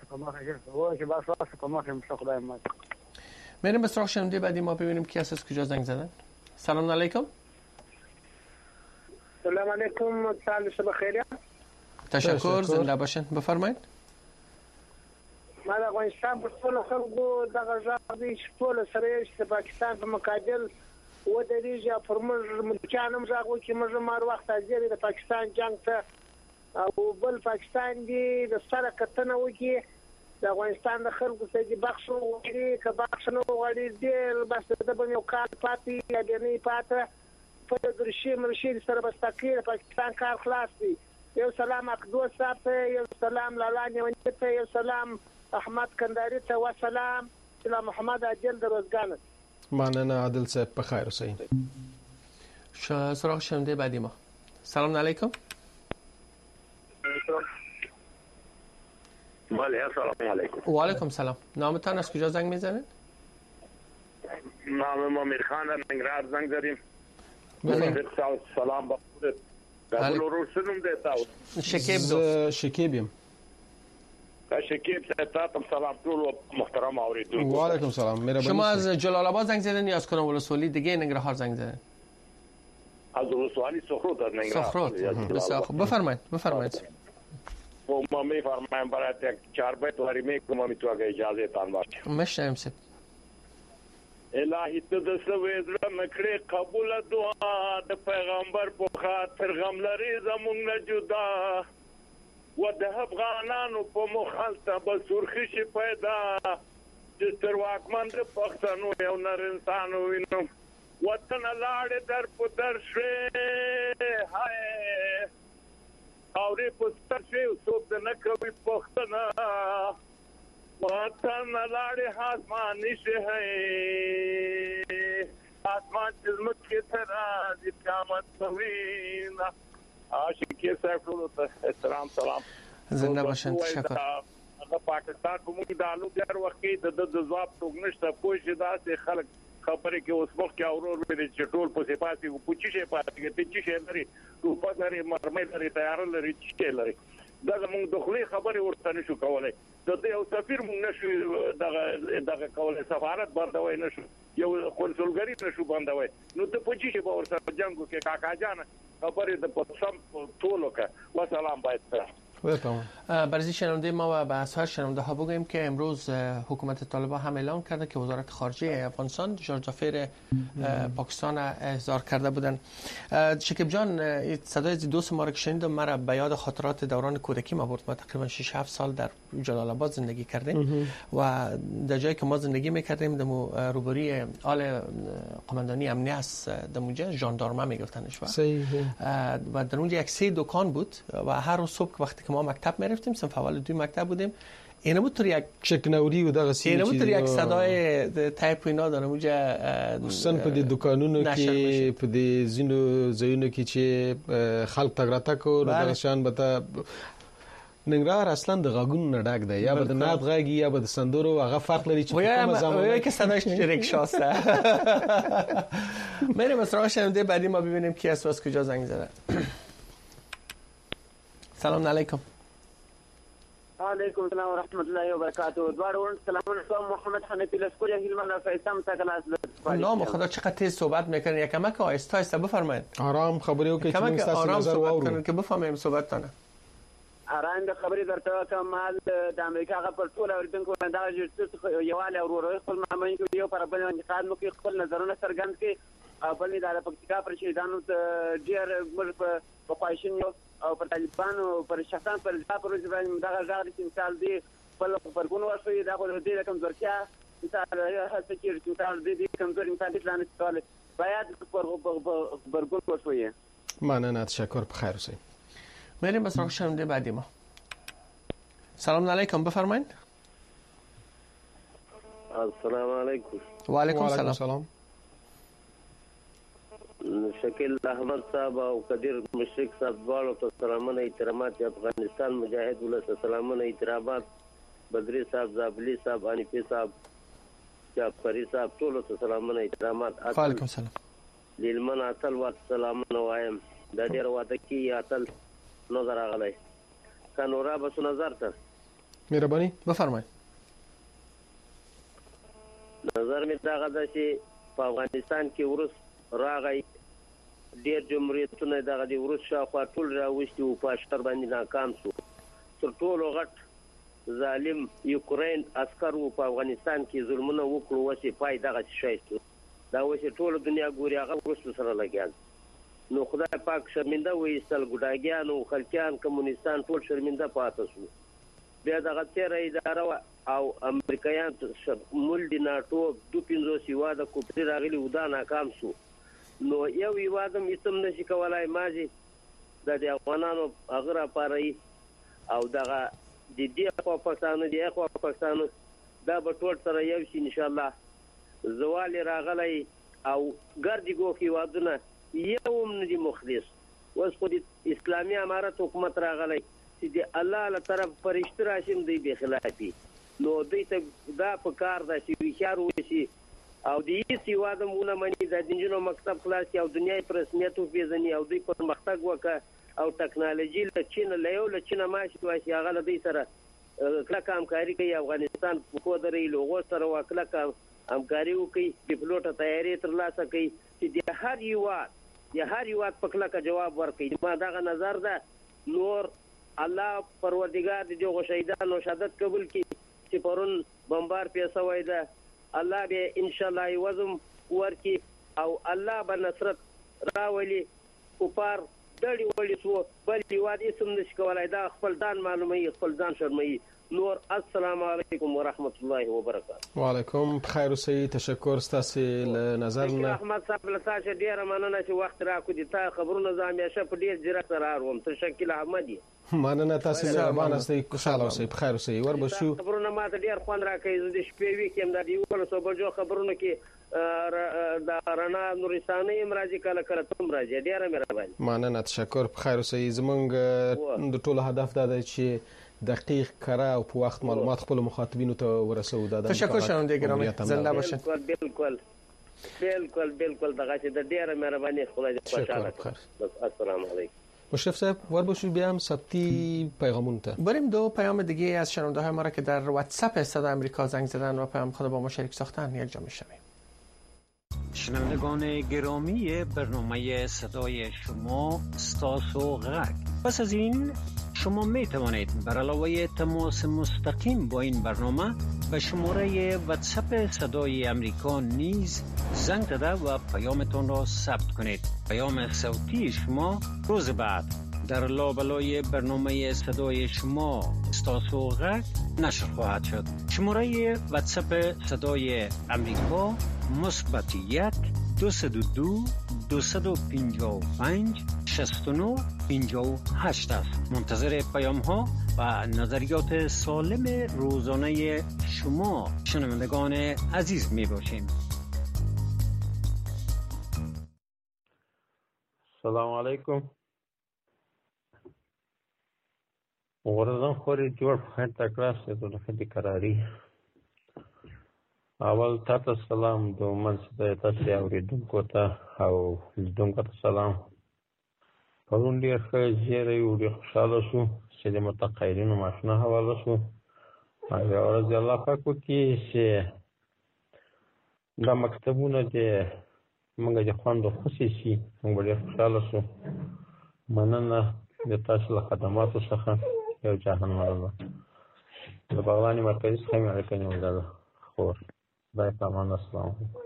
میریم به سراغ شنونده بعدی ما ببینیم کی هست از کجا زنگ زدن. سلام علیکم. سلام علیکم. سال شب خیریه. تشکر زنده باشین. بفرمایید. ما د افغانستان په ټول خلکو دغه ځای دی چې ټول سره چې پاکستان په مقابل و د ریجا پر موږ ملکانم راغو چې موږ مار وخت ازیر د پاکستان جنگ ته او بل پاکستان دی د سره کتنه وکي د افغانستان د خلکو څخه دی بخښو وړي که بخښنه وړي دی بس د بل یو کال پاتې یا د نه پاتې په درشي مرشي سره بس تکلیف پاکستان کار خلاص دی. یو سلام اقدو صاحب، یو سلام لاله ونیته، یو سلام احمد کنداری ته و سلام سلام محمد عادل د روزګان. مننه عادل صاحب، په خیر اوسئ. سراغ شنونده بعدی ما. سلام علیکم. بله سلام علیکم. و علیکم سلام. نامتان از کجا زنگ میزنید؟ نام ما میرخان در ننگرهار زنگ زدیم. بله. سلام با خودت. قبول رو سنم دیتا. شکیب دو. شکیبیم. شکیب تاتم سلام طول محترم اوریدونکو. و علیکم سلام. شما از جلال آباد زنگ زدین یا از کنم ولسوالی دیگه ننگرهار زنگ زدین؟ از ولسوالی سخرود در ننگرهار. سخرود. بسیار خوب. بفرمایید. بفرمایید. و ما میفرمایم برای یک چهار بیت واری میکنم میتو اگه اجازه تان باشه. مشتم سب. الهی تو د سوي زړه مکړې قبول دعا د پیغمبر په خاطر غم لري زمونږ نه جدا و د افغانانو په مخالفت به سرخی شي پیدا چې تر واکمن د پښتنو یو نر انسان وینم وطن لاړې در په در شوې هاي اورې په ستر شوې څوک نه کوي پښتنه وطن لاړې آسمان نشه ہے آسمان چزمت کی طرح دی قیامت سوین عاشقی صاحب ټول احترام سلام زنده باشن. تشکر. هغه پاکستان په موږ د الو ډیر وخت د د ځواب ټوګ نشته پوه داسې خلک خبرې کې اوس وخت کې اورور ویل چې ټول په سپاسي په چی شي پاتې کې چې شي لري ټوپک لري مرمۍ لري تیار لري چې لري دا موږ د خلی خبرې ورته نشو کولای د دې یو سفیر موږ نشو دغه دغه کولای سفارت بردوي نشو یو کنسولګری نشو بندوي نو ته په چی شي په ورسره جنگو کې کاکا جان خبرې د پسم ټولو کې وسلام باید برای شنونده ما و بحث‌های شنونده ها بگوییم که امروز حکومت طالبان هم اعلام کرده که وزارت خارجه افغانستان جورج جافر پاکستان احضار کرده بودن. شکیب جان صدای دوست ما را که شنیدم مرا به یاد خاطرات دوران کودکی ما برد. ما تقریبا شش هفت سال در جلال آباد زندگی کردیم و در جایی که ما زندگی میکردیم دمو روبروی آل قماندانی امنیه است دمونجا ژاندارمه میگفتنش و در اونجا یک سه دکان بود و هر روز صبح وقتی که ما مکتب میرفتیم صنف اول دوی مکتب بودیم اینا بود طور یک چکنوری و دغه سیمه اینا بود طور یک صدای تایپ و اینا دارم اونجا سن په دې دکانونو کې په دې زینو ځایونو کې چې خلک تګ راتګ او دغه شان به ننګرهار اصلا د غاګونو نه ډک دی یا به د ناد غاګي یا به د سندرو هغه فرق لري چې په کومه زمانه که صداش رکشاسته. بریم از راه شنونده بعدی ما ببینیم کی است و از کجا زنگ زده. سلام علیکم. علیکم السلام ورحمة الله وبرکاته. دوار سلام علیکم محمد حنفی لسکوری هیلمن فیسام تکلاس. نام خدا چقدر تیز صحبت میکنین یکم که آهسته آهسته بفرمایید. آرام خبری او که چون است نظر واورو که بفهمیم صحبتتونه. آرام د خبرې درته کمال د امریکا غ پر ټول اوریدونکو دا چې یواله ورور خپل مامین کې یو پر بل باندې خدمت کوي خپل نظرونه څرګند کړي او بل د پکتیکا پر شهیدانو ډیر مل په پایښین او پر طالبانو پر شخصان پر ځا پر ځای دا غاړي چې مثال دی خپل پرګونو ورسوي دا په دې رقم ځرکیا مثال هڅه کوي چې مثال دې کمزوري مثال دې لاندې سوال باید پر پرګونو ورسوي. مننه تشکر بخیر اوسئ. بریم به سراغ شنونده بعدی ما. سلام علیکم بفرمایید. السلام علیکم. و علیکم سلام. شکیل احمد صاحب او قدیر مشرق صاحب دواړو ته سلامونه احترامات افغانستان مجاهد ولس سلامونه احترامات بدری صاحب زابلی صاحب انیفی صاحب جعفری صاحب ټول ته سلامونه احترامات. وعلیکم سلام. لیلمن اصل وخت سلامونه وایم د ډیر واده کی اصل نظر اغلی کانورا بس نظر ته مهرباني بفرمایئ. نظر می دا غدا چې په افغانستان کې ورس راغی ډیر جمهوریتونه دغه دی ورس شاوخوا ټول راوستي او په اشتر باندې ناکام شو. تر ټولو غټ ظالم یوکرين عسکر او په افغانستان کې ظلمونه وکړو وسی پای دغه شي شو دا وسی ټول دنیا ګوري هغه ورس سره لګیان نو خدای پاک شرمنده وایستل ګډاګیان او خلکیان کمونستان ټول شرمنده پاتې شو. بیا دغه تیر اداره او امریکایان مول دی ناتو دو پنځو سیواده کوپری راغلی ودا ناکام شو. نو یو یوادم ایتم نشي کولای ماجی د افغانانو هغه پاره او دغه د دې په پښتانه دی خو پښتانه دا به ټول سره یو شي ان شاء الله زوال راغلی او ګرځي ګوخي وادونه یو هم نه دي مخلص. اوس خو د اسلامي امارت حکومت راغلی چې د الله له طرف فرشته راشي دوی بخلافي، نو دوی ته دا په کار ده چې هوښیار وشي او د هېڅ هېواد هم ونه مني، د نجونو مکتب خلاص کړي او دنیا یې په رسمیت وپېژني او دوی پرمختګ وکړه او ټکنالوژي له چین له یو له چینه ماشي واشي هغه له دوی سره کلکه همکاري کوي. افغانستان په ښو درې له هغو سره کلکه همکاري وکړي، د پلوټه تیاري ترلاسه کړي چې د هر هېواد د هر هېواد په کلکه جواب ورکړي. ما دغه نظر ده. نور الله پروردګار د دغو شهیدانو شهادت قبول کړي چې پرون بمبار پې شوی ده، الله به انشاءالله عوض ورکړي او الله به نصرت راولي. کفار دړې وړې شو، بل هېواد هېڅ هم نشي کولی، دا خپل ځان معلوموي، خپل ځان شرموي. نور السلام علیکم ورحمت الله وبرکاته. وعلیکم بخیر اوسئ. تشکر ستاسې له نظر نه. احمد صاحب له تاسو ډېره مننه چې وخت راکړو. د تا خبرونه زه همیشه په ډېر جرأت سره اورم. تشکر احمد یې. مننه، تاسې مهربانه اوسئ، خوشحاله اوسئ، بخیر اوسئ. وربشو خبرونه ماته ډېر خوند راکوي. زه د شپې ویښ یم، دا د یولسو بجو خبرونه کې د رڼا نورستانۍ هم راځي، کله کله ته هم راځي. ډېره مهرباني. مننه، تشکر، بخیر اوسئ. زموږ د ټولو هدف دا دی چې دقیق، کره او په وخت معلومات خپل مخاطبینو ته ورسوو. تشکر شنونده گرامی، زنده باشید. بالکل بالکل بالکل دغه چې د ډیره مهرباني خدای دې خوشاله کړي. السلام علیکم. مشرف صاحب ورباشید بیا هم ثبتی پیغامون ته بریم. دو پیام دیگه از شنونده های ما را که در واتساپ صدای آمریکا زنگ زدن و پیام خود با ما شریک ساختن یک جا میشنویم. شنوندگان گرامی برنامه صدای شما ستاسو غک. پس از این شما می توانید بر علاوه تماس مستقیم با این برنامه به شماره واتساپ صدای امریکا نیز زنگ زده و پیامتان را ثبت کنید. پیام صوتی شما روز بعد در لابلای برنامه صدای شما ستاسو غک نشر خواهد شد. شماره واتساپ صدای امریکا مثبت یک دو صد و دو دو صد و پنجاه و پنج شصت و نه پنجاه و هشت است. منتظر پیام ها و نظریات سالم روزانه شما شنوندگان عزیز می باشیم. سلام علیکم. ورزن خوری جوړ خیر تکړه ستو د خدي قراری. اول تاسو سلام دو منځ تاسو اوریدونکو ته او لیدونکو ته سلام. پرون ډېر ښه زیری او ډېر خوشحاله شو چې د متقاعدینو معاشونه حواله شو. او یوه ورځ الله پاک وکړي چې دا مکتبونه د موږ د خوندو خوشې شي، موږ به ډېر خوشحاله شو. مننه د تاسو له خدماتو څخه. یو جهان مرزا د بغلاني مرکزي څخه مې اړیکه نیولې ده. خور خدای پامان. السلام علیکم.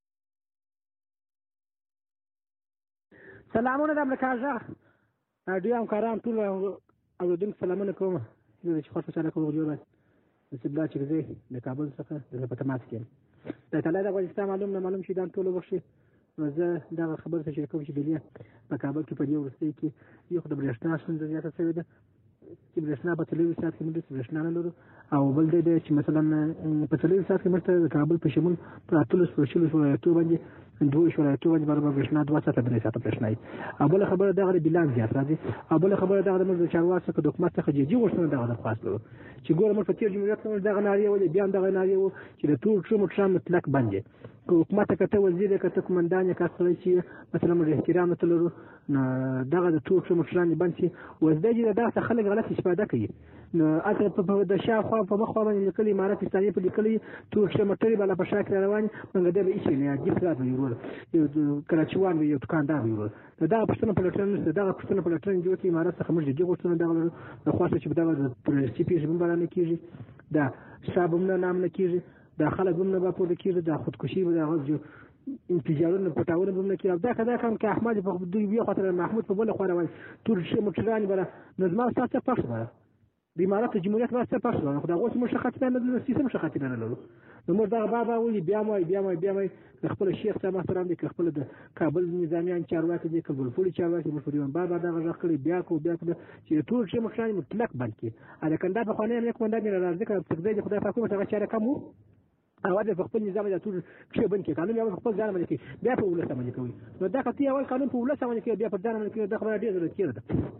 سلامونه د امریکا غږ راډیو همکاران ټول اورېدونکو سلامونه کوم. زه چې خوښ خوشحاله کوم جوړ نصیب الله چکزی د کابل څخه د په تماس کې یم. د تعالی د افغانستان معلوم نه معلوم شي دا ټول وبخښي. زه دغه خبره ته شریکوم چې بلیا په کابل کې په دې وروستۍ کې یو خو د برېښنا ستونزه زیاته شوې ده چې برېښنا په څلور ساعت کې موږ برېښنا نه لرو، او بل دی چې مثلا په څلور ساعت کې موږ ته د کابل په شمول پر اتلس پر شلو ولایتو باندې دوه ولایتو باندې برابر برېښنا دوه ساعته درې ساعته برېښنا وي. او بله خبره دغه د بلان زیات راځي. او بله خبره دغه د موږ د چارواکو څخه د حکومت څخه جدي غوښتنه دغه درخواست لرو چې ګوره موږ په تېر جمهوریت کې موږ دغه نارې ولې بیا هم دغه نارې وو چې د ټول ټرو موټران مطلق بند دي. که حکومت ته کته وزیر کته کومندان یې کار سړی چې مثلا موږ احترام ته لرو دغه د ټول ټرو موټران بند شي. اوس دی چې دغه خلک غلط استفاده کوي. نو اته په د شاوخوا په مخ باندې لیکلي امارت اسلامي په لیکلي ټول ټرو موټرې بالا په شا کې روان موږ دې به هېڅ نه جیب رات ویرول کراچیوان وي یو دکاندار ویرول. دغه پښتنه په لټرن نشته. دغه پښتنه په لټرن جوړ کې امارت څخه موږ دې غوښتنه دغه لرو د خواسته چې دغه د پرسی پی هم باندې کیږي، دا شاب هم نام نه کیږي، دا خلک هم نه به پوره کیږي، دا خودکشي به دغه جو انفجارونه پټاونه هم نه کیږي. دا کدا کوم کې احمد په دوی بیا خاطر محمود په بل خو روان ټول شي موټران بره نظم ساته پښه بره د امارات جمهوریت واسطه پښه بره خدای اوس موږ خاطر نه د سیستم خاطر نه لرو. نو موږ دا بابا ولي بیا مې بیا مې بیا مې خپل شیخ صاحب محترم دي، خپل د کابل نظامیان چارواکي دي، کابل پولیس چارواکي موږ په بابا دا غږ کړی بیا کو بیا کو چې ټول شي مخشان مطلق بند کی. ا د کنده په خانه نه کوم دا نه راځي کړه څنګه خدای پاک مو څنګه چاره کوم اواز په خپل نظام د ټول کې بن کې قانون یو خپل ځان باندې کې بیا په ولس باندې کوي نو دا کتي اول قانون په ولس باندې کې بیا په ځان باندې کې د خبره ډیره ضرورت ده.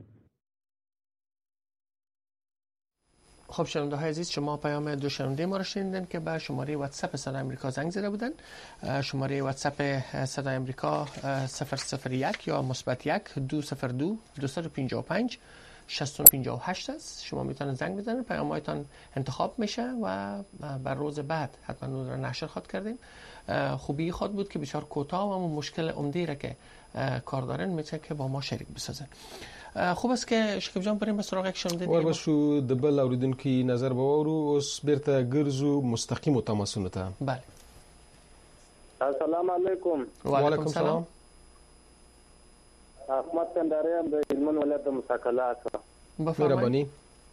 خب شنونده های عزیز شما پیام دو شنونده ما را شنیدن که به شماره واتساپ صدای آمریکا زنگ زده بودن. شماره واتساپ صدای آمریکا صفر صفر یک یا مثبت یک دو صفر دو دویست و پنجاه و پنج شصت و پنجاه و هشت است. شما میتونید زنگ بزنید، پیام‌هایتان انتخاب میشه و بر روز بعد حتما اون را نشر خواهد کردیم. خوبی خود بود که بسیار کوتاه و مشکل عمده را که کار دارن میتونه که با ما شریک بسازن. خوب است که شکیب جان بریم به سراغ یک شنونده دیگه. وربشو د بل اوریدونکو نظر به وورو اوس بیرته ګرځو مستقیم تماسونه ته. بله. السلام علیکم. و علیکم السلام. احمد کنداری ام د هلمند ولایت د مساکلات. مهرباني.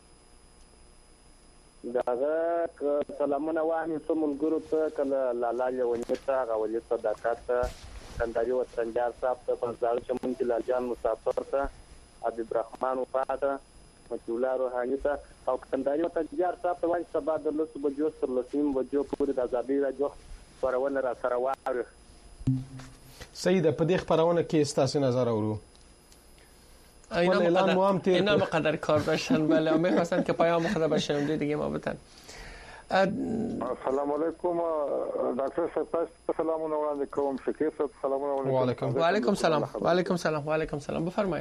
داغه سلامونه وایم سمولګرو ته کله لالا یونیتا غولې صداقت کنداری وطنجار صاحب ته پنځه چمن کې لاجان مسافر ته حبیب الرحمن وفاته مجولا روحاني ته او کنداری وطنجار صاحب ته وایي سبا د لسو بجو تر لسیم بجو پورې د ازادۍ راځو خبرونه را سره واره. سید په دې خبرونه کې ستاسو نظر اورو. اینا مقدر اینا مقدر کار داشتن. بله میخواستن که پیام خود به شنونده دیگه ما بدن. السلام علیکم ډاکټر صاحب سلامونه وړاندې کوم. شکیب صاحب سلامونه وړاندې کوم. وعلیکم وعلیکم سلام وعلیکم سلام وعلیکم سلام بفرمایئ.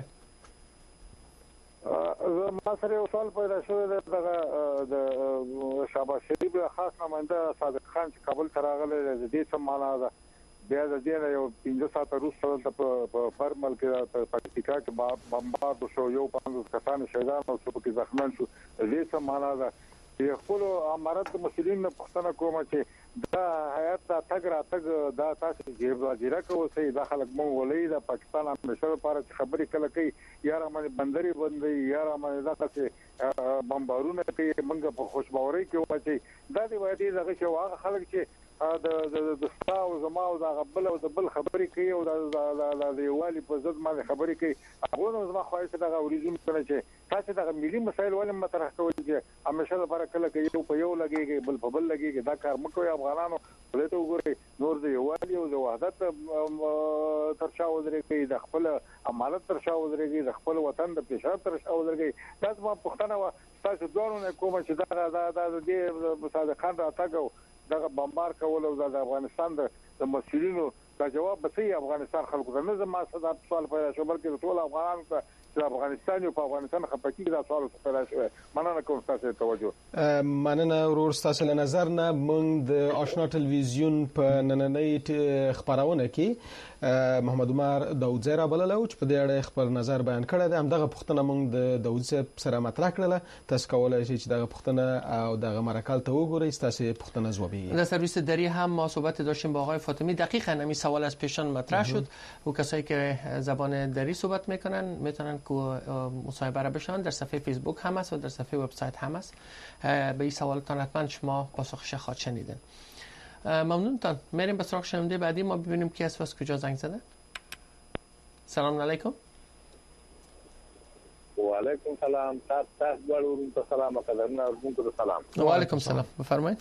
ما سره یو سوال پیدا شوی دی د شهباز شریف خاص نماینده صادق خان چې کابل ته راغلی د دې څه معنا ده؟ بیا د دې نه یو پنځه ساعته وروسته په فرمل کې په پکتیکا کې بمبارد شو، یو پنځوس کسان شهیدان او څو پکې زخمیان شو. د دې څه معنا ده؟ خپل امارات مسلمانین نه پوښتنه کوم چې دا حیات دا تګ را تګ دا تاسو جیب وزیره کوي دا خلک مونږ ولې د پاکستان همیشه لپاره خبرې کله کوي یاره باندې بندري بندي یاره باندې دا تاسو بمبارونه کوي مونږ په خوشباوري کې وایي دا دی وایي دغه چې واغه خلک چې د د ستاو زما او د غبل او د بل خبرې کوي او د د یوالي په ضد باندې خبرې کوي. هغه نو زما خواهش ده دا اوریجن کنه چې تاسو د ملي مسایل ولې مطرح کوئ چې همیشه لپاره کله کې یو په یو لګيږي بل په بل لګيږي. دا کار مکوې افغانانو ولې ته وګورئ نور د یوالي او د وحدت ترشا ودرېږي د خپل امانت ترشا ودرېږي د خپل وطن د پیشرفت ترشا ودرېږي. دا زما پوښتنه و تاسو دوه نه کوم چې دا د دې صادق خان راتګو دغه بمبار کول او د افغانستان د مسؤلینو دا جواب به سي افغانستان خلکو ته نه زما صدا سوال پیدا شو بلکې ټول افغانانو ته چې افغانستان او په افغانستان خپکی دا سوال پیدا شو. مننه کوم تاسو توجه. مننه ورور تاسو له نظر نه موږ د آشنا ټلویزیون په نننۍ خبرونه کې محمد عمر داوودزی را بللو چې په دې اړه خپل نظر بیان کړی دی. همدغه پوښتنه موږ د داوودزی سره مطرح کړله. تاسو کولای شئ چې دغه پوښتنه او دغه مرکل ته وګورئ تاسو پوښتنه جواب بگیرید. در سرویس دری هم ما صحبت داشتیم با آقای فاطمی. دقیقاً همین سوال از پیشان مطرح شد و کسایی که زبان دری صحبت میکنن میتونن که مصاحبه را بشنون. در صفحه فیسبوک هم است و در صفحه وبسایت هم است. به این سوالتان حتما شما پاسخش خواهید شنیدن. ممنونتان. میریم به سراغ شنونده بعدی. ما ببینیم کی است و از کجا زنگ زده. سلام علیکم. و علیکم سلام. تاسو تاسو ورونو ته سلام قدرنا ورونو ته سلام. و علیکم سلام. بفرمایید.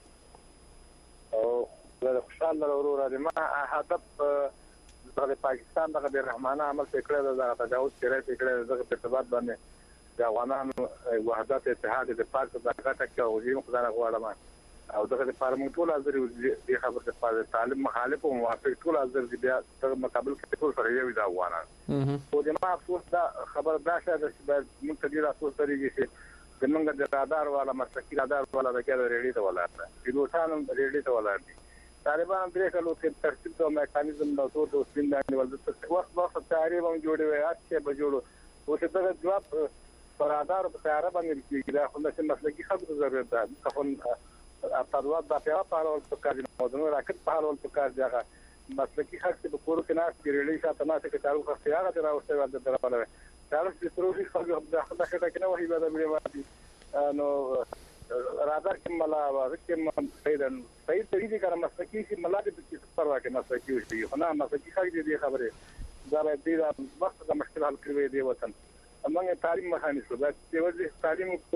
او زه خوشاله ورور ما هدف د پاکستان دغه د رحمانه عمل فکر د تجاوز کړی فکر دغه په ارتباط باندې د افغانانو وحدت اتحاد د پاک دغه ټکه او زموږ خدای غواړم او دغه د پارلمان ټول حاضر دي خبر د پاره طالب مخالف او موافق ټول حاضر دي بیا تر مقابل کې ټول سره یو د افغانان او د ما افسوس دا خبر دا شاده چې موږ ته ډیر افسوس لري چې څنګه د رادار والا مسلکي رادار والا د کېده ریډي ته ولاړ دي پیلوټان ریډي ته ولاړ دي. طالبان درې کلو کې ترتیب او میکانیزم د ټول د سپین باندې ولدت وخت وخت تعریف هم جوړي وي اته به جوړو او چې دا جواب فرادار په تعریف باندې کېږي دا خو د مسلکي خبرو ضرورت ده. خپل افراد د پیاوړ په اړه په کار دي موضوع راکټ په اړه په کار دی هغه مسلکي خاصه په کورو کې ناس ریډي شاته ناس کې تعلق خاصه هغه راوستي ورته درپاله تعرف چې تروفي خلک د داخله کې نه وایي دا مې نو رادار کې ملا واځي کې پیدن صحیح طریقې کار مسلکي چې ملا دې په پروا کې مسلکي وي خو نه مسلکي خلک دې خبره دا دې د وخت د مشکل حل کوي دی وطن. موږ تعلیم مخانیسو دا چې ورته تعلیم کو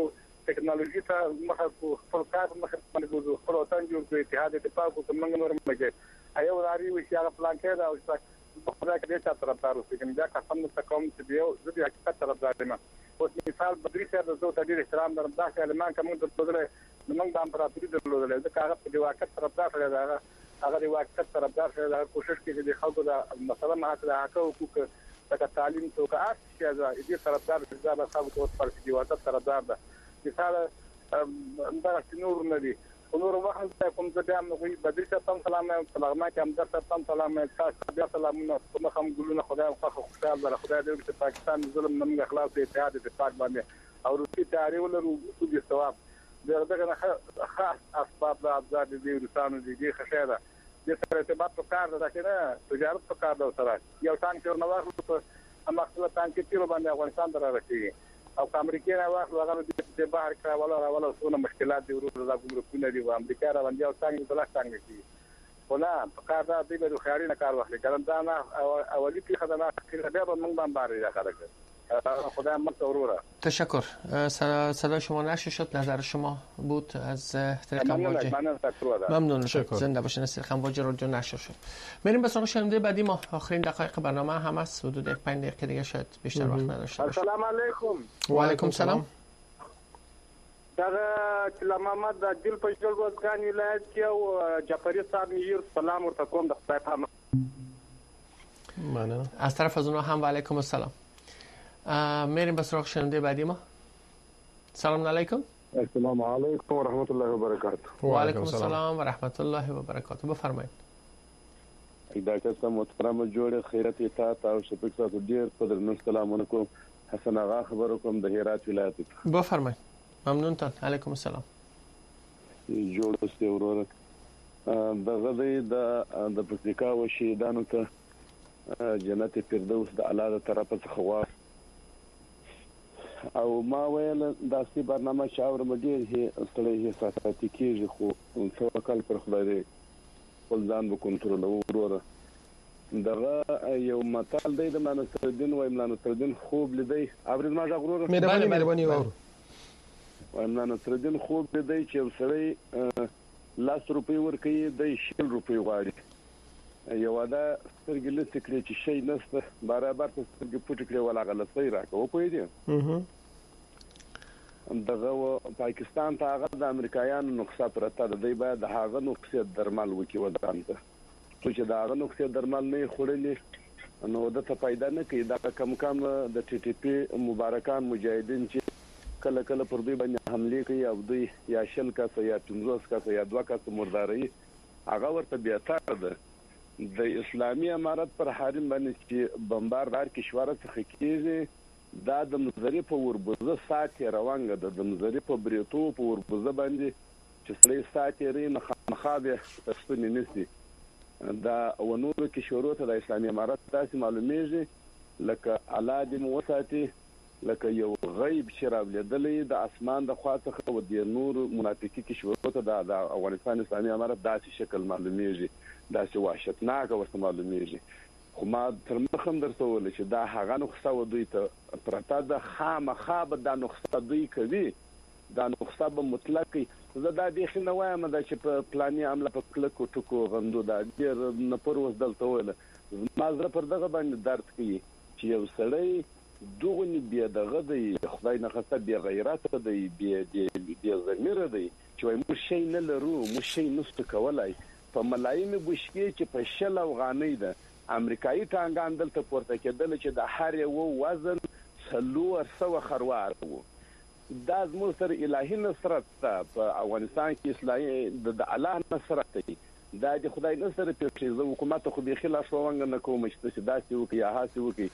ټکنالوژي ته مخه خپل کار مخه باندې خپل وطن جوړ کړي اتحاد اتفاق او څنګه نور مګي ایو لاري وي چې هغه پلان کړی دا او په خپل کې د تاسو طرفدار اوسئ کنه دا قسم ته کوم چې دیو زه د حقیقت طرفدار یم اوس مثال بدري صاحب د زو ته ډیر احترام درم دا چې المان کوم د بدله موږ د امپراتوري درلودل دا هغه په واقعیت طرفدار سره دا هغه د واقعیت طرفدار سره کوشش کوي د خلکو د مثلا ماته د حق حقوق د تعلیم تو کا چې دا دې طرفدار د خلکو په وسط کې دی واقعیت طرفدار ده مثال دا چې نور نه دي نور وخت کوم څه بیا موږ بدري صاحب سلام سلام کې هم درته تم سلام تاسو بیا سلامونه کوم هم ګلونه خدای خو خوشاله ده خدای دې چې پاکستان ظلم نه موږ خلاص اتحاد اتفاق باندې او روسي تیاری ولرو د ثواب دغه خاص اسباب د ابزار دي روسانو دي خشاله د سره ارتباط په کار ده چې نه تجارت په کار ده سره یو څنګه چې نو واخلو په امخله څنګه چې باندې افغانستان درته او امریکا راوخ هغه د بهر کړه ولا ولا څونه مشکلات دي ورور د ګمرکونه دي او امریکا را باندې او څنګه بل څنګه شي ولا په کار دا د بل خیاري نه کار واخلي ګرم دا نه اولی کې خدمات کې بیا به موږ باندې باري راځي خدای مت وروره تشکر صدا شما نشه شد نظر شما بود از طریق امواج ممنون شکر زنده باشین از طریق امواج رادیو نشر شد بریم به سراغ شنونده بعدی ما آخرین دقایق برنامه هم است حدود یک پنج دقیقه دیگه شاید بیشتر وقت نداشته باشیم السلام علیکم و علیکم سلام دا چې محمد د دل په جل وزګان ولایت کې او جعفری صاحب میر سلام ورته کوم د خدای په امان از طرف از اونها هم و علیکم السلام. میریم به سراغ شنونده بعدی ما. سلام علیکم. السلام علیکم و رحمت الله و برکاته. و علیکم السلام و رحمت الله و برکاته. بفرمایید. دا کسه محترم جوړ خیرت اطاعت او شفیق صاحب ډیر قدر سلام علیکم حسن آغا خبر کوم د هرات ولایت. بفرمایید. ممنون تان. علیکم السلام. جوړ اوسئ ورور. دغه د د پکتیکا و شهیدانو ته جنت فردوس د الله تعالی طرفه څخه غواړم او ما ویل داسې برنامه شاور مډیر هي ستړي احساساتي کېږي خو توکل پر خدای دی خپل ځان به کنټرول وروره دغه یو متل دی د منصردین و منصردین خوب لیدي ابرز ما غرور مهرباني مهرباني وره و منصردین خوب لیدي چې وسړی لاس روپی ورکړي د شل روپی غواړي یو دا سترګې لته کړی چې شي نسته برابر ته سترګې پټ کړی ولا غلطي راکوه په دې دغه پاکستان ته هغه د امریکایانو نقصه پرته د دی باید هغه نقصه درمل وکي ودان ته چې دا هغه نقصه درمل نه خورلې نو د ته پیدا نه کوي دا کم کم د ټي ټي پی مبارکان مجاهدین چې کله کله پر دوی باندې حمله کوي او دوی یا شل کاسه یا پنځوس کاسه یا دوه کاسه مرداري هغه ورته بیا تر ده د اسلامي امارت پر حرم باندې چې بمباردار کشوره څخه کیږي دا د مزری په وربوزه ساتي روانګه د مزری په بریتو په وربوزه باندې چې سړی ساتي رینه مخابه تسپنی نسی دا ونور کشورو ته د اسلامي امارت تاسو معلومیږي لکه الاده موساتي لکه یو غیب شراب لیدلې د اسمان د خواته خو د نور منافقي کشورو ته د افغانستان اسلامي امارت داسې شکل معلومیږي داسې وحشتناک ورته معلومیږي خو ما تر مخم درته ول چې دا هغه نقصه و دوی ته پرتا د خامخا به دا نقصه دوی کوي دا نقصه به مطلق زه دا د خنه وایم دا چې په پلاني عمله په کلکو ټکو غندو دا ډیر نه پر وس دلته ول ما زه پر دغه باندې درد کوي چې یو سړی دوغنی بیا دغه دی خدای نه خسته بیا غیرت دی بیا بیا ضمیر دی چې وای مو شي نه لرو مو شي نست کولای په ملایم بوشکی چې په شل افغانۍ ده امریکایي ټانګان دلته پورته کېدل چې د هر یو وزن څلور سوه خروار وو دا زموږ سره الهي نصرت په افغانستان کې اسلامي د الله نصرت دی دا د خدای نصر په پیښه حکومت خو به خلاص وونګ نه کوم چې داسې وکي یا هاسې وکي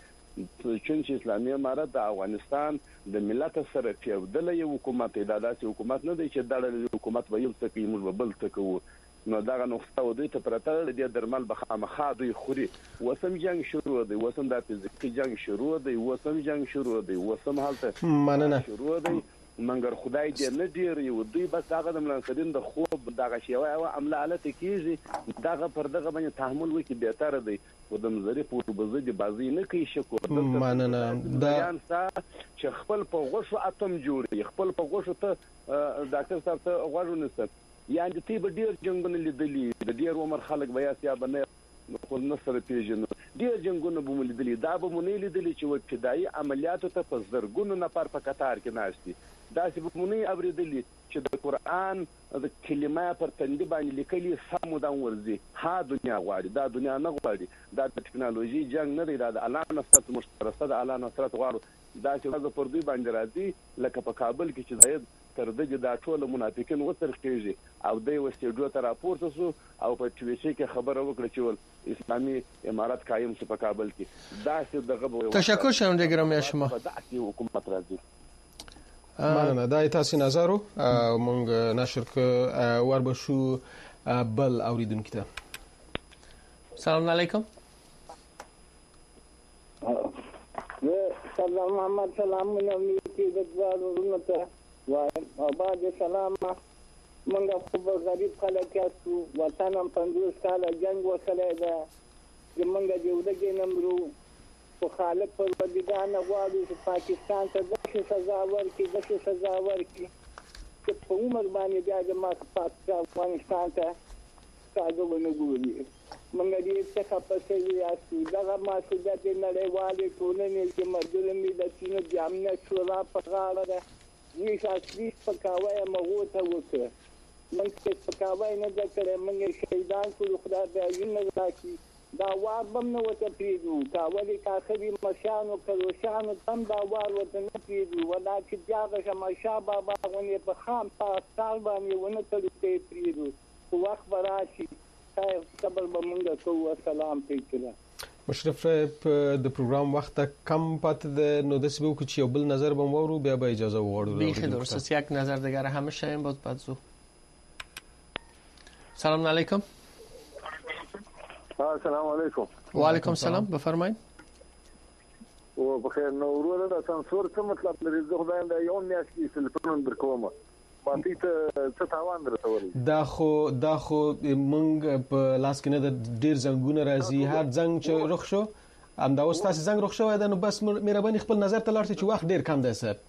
چې اسلامي امارت د افغانستان د ملت سره پیوډل یو حکومت دی دا داسې حکومت نه دی چې د حکومت به یو څه کوي موږ بل څه کوو نو دا نقطه و دوی ته پرته د درمل بخامخا دوی خوري وسم جنگ شروع دی وسم د فزیکي جنگ شروع دی وسم جنگ شروع دی وسم حالت مننه شروع دی منګر خدای دې نه ډیر یو دوی بس دغه د ملنسدین د خوب دغه شیوه او عمله حالت کیږي دغه پر دغه باندې تحمل وکي به تر دی و د مزری په بزه د بازی نه کوي شکر مننه دا چې خپل په غوښو اتم جوړي خپل په غوښو ته ډاکټر صاحب ته غوښونه ست یعنی تی به ډیر جنگونه لیدلی د ډیر عمر خلک بیا سیا بنه خپل نصر پیژنو ډیر جنگونه به لیدلی دا به مونږ لیدلی چې و ابتدایي عملیاتو ته په زرګونو نفر په قطار کې ناشتي دا چې به مونږ اوریدلی چې د قران د کلمه پر تندي باندې لیکلي سمو دا ورزي ها دنیا غواړي دا دنیا نه غواړي دا د ټکنالوژي جنگ نه دی دا د الله نصرت مشترسته د الله نصرت غواړي دا چې د پردوی باندې راځي لکه په کابل کې چې زید تر دغه دا ټول منافقین وسرخېږي او دوی وسېډو ته راپورته سو او په ټویټر کې خبره وکړه چې اسلامي امارات قائم شو په کابل کې دا چې دغه تشکر شم د ګرامي شما دا چې حکومت راځي مننه دا تاسو نظر مونږ نشر ک ور بشو بل اوریدونکو ته سلام علیکم سلام محمد سلام علیکم کی دغه ورته وایم او بعد سلام منګه خو غریب خلک یاسو وطن هم پنځوس کاله جنگ وکړی دا چې منګه جوړګې نمبرو خو خالق پر ودیګان غواړي چې پاکستان ته دغه سزا ورکړي دغه سزا ورکړي چې په عمر باندې بیا د ما افغانستان ته کاغذ ونګوري منګه دې څخه پسې یاسو دغه مسؤلیت نړیوالې ټولنې چې مدلمي د چینو د امنیت شورا په غاړه ده وی شاسري پکاوی مغو ته وکړه موږ چې پکاوی نه ده کړی موږ شهیدان کړو خدای دې عینه راکړي دا وار به نه ورته پرېږدو که ولې کاخري مشانو کروشانو هم دا وار ورته نه پرېږدو ولا چې د هغه شماشا بابا غوندې په خام تار باندې ونه تړو ته یې پرېږدو خو وخت به راشي خیر صبر به موږ کوو السلام پیکله مشرف صاحب د پروګرام وخت کم پاتې ده نو داسې به وکړو چې یو بل نظر به وورو بیا به اجازه وغواړو بیخي درست است یک نظر دیگر همه شایم باز بعد زو سلام علیکم سلام علیکم و علیکم سلام بفرمایید او بخیر نو ورور د سانسور څه مطلب لري زه خدای دا یو میاشت کې تلیفون درکوم باندې ته څه تاوان درته دا خو دا خو مونږ په لاس کې نه د ډیر زنګونه راځي هر زنګ چې رخ شو ام دا اوس تاسو زنګ رخ شو دا نو بس مهرباني خپل نظر ته لاړ چې وخت ډیر کم دی صاحب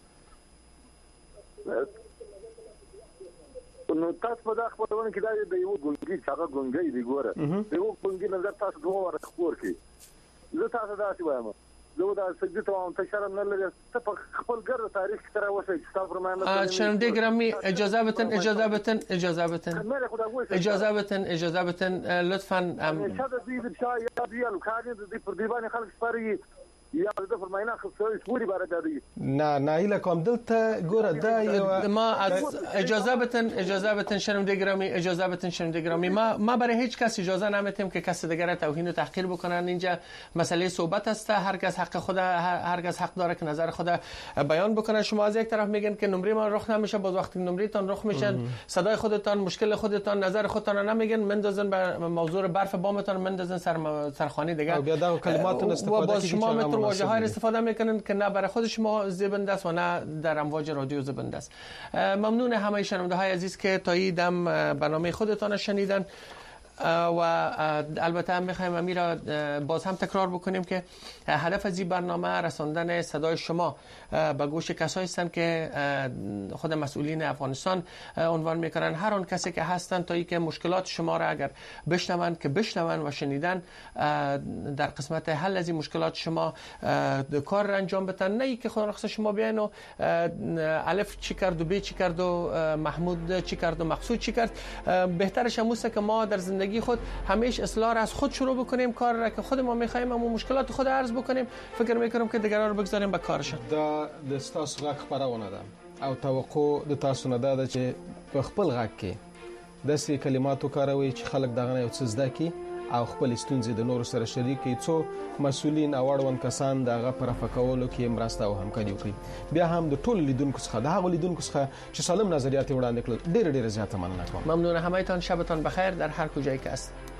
نو تاسو په دغه خبرونه کې دا د یو ګونګي چې هغه ګونګي دی ګوره د یو ګونګي نظر تاسو دوه ور خبر کی زه تاسو دا څه وایم زه دا سګیت او ته شرم نه لري ته په خپل ګر تاریخ تر اوسه چې تاسو فرمایله شرمنده گرامی اجازه بتن اجازه بتن اجازه بتن اجازه بتن اجازه بتن لطفا شاده دې د شای یا دی الکاري د پر دیوان خلک سپاري یا د فرماینا خصوصي سوري بار دادی نه نه ایله کوم دلته ګوره دا یو ما اجازه بتن اجازه بتن شرمنده گرامی اجازه بتن شرمنده گرامی ما ما برای هیچ کس اجازه نمیدیم که کسی دیگر توهین و تحقیر بکنن اینجا مسئله صحبت است هر کس حق خود هر کس حق داره که نظر خود بیان بکنه شما از یک طرف میگن که نمره ما رخ نمیشه باز وقتی نمرهتون رخ میشه صدای خودتان مشکل خودتان نظر خودتان نمیگن مندازن به موضوع برف بامتان مندازن سر سرخانه دیگه بیا دا کلماتون استفاده کنید واژه های استفاده میکنن که نه برای خود شما زبنده است و نه در امواج رادیو زبنده است. ممنون همه شنونده های عزیز که تا این دم برنامه خودتان شنیدن و البته هم میخوایم امیر را باز هم تکرار بکنیم که هدف از این برنامه رساندن صدای شما به گوش کسایی هستند که خود مسئولین افغانستان عنوان میکنن هر آن کسی که هستند تا اینکه مشکلات شما را اگر بشنوند که بشنوند و شنیدن در قسمت حل از این مشکلات شما کار را انجام بدن نه اینکه خود رخصت شما بیاین و الف چی کرد و ب چی کرد و محمود چی کرد و مقصود چی کرد. بهترش هم است که ما در زندگی خود همیشه اصلاح از خود شروع بکنیم کار را که خود ما می‌خوایم و مشکلات خود عرض بکنیم فکر می‌کنم که دیگران رو بگذاریم به کارشون. دا د تاسو غږ خبرونه ده او توقع د تاسو نه ده چې په خپل غږ کې د سې کلماتو کاروي چې خلک دغه یو څه زده کی او خپل ستونزې د نورو سره شریکي څو مسؤلین او اړوند کسان دغه پر فکولو کې مرسته او همکاري وکړي. بیا هم د ټول لیدونکو څخه د هغه لیدونکو څخه چې سالم نظریات وړاندې کړل ډېر ډېر زیاته مننه کوم. ممنون همایتان شبتان بخیر در هر کجایی که است.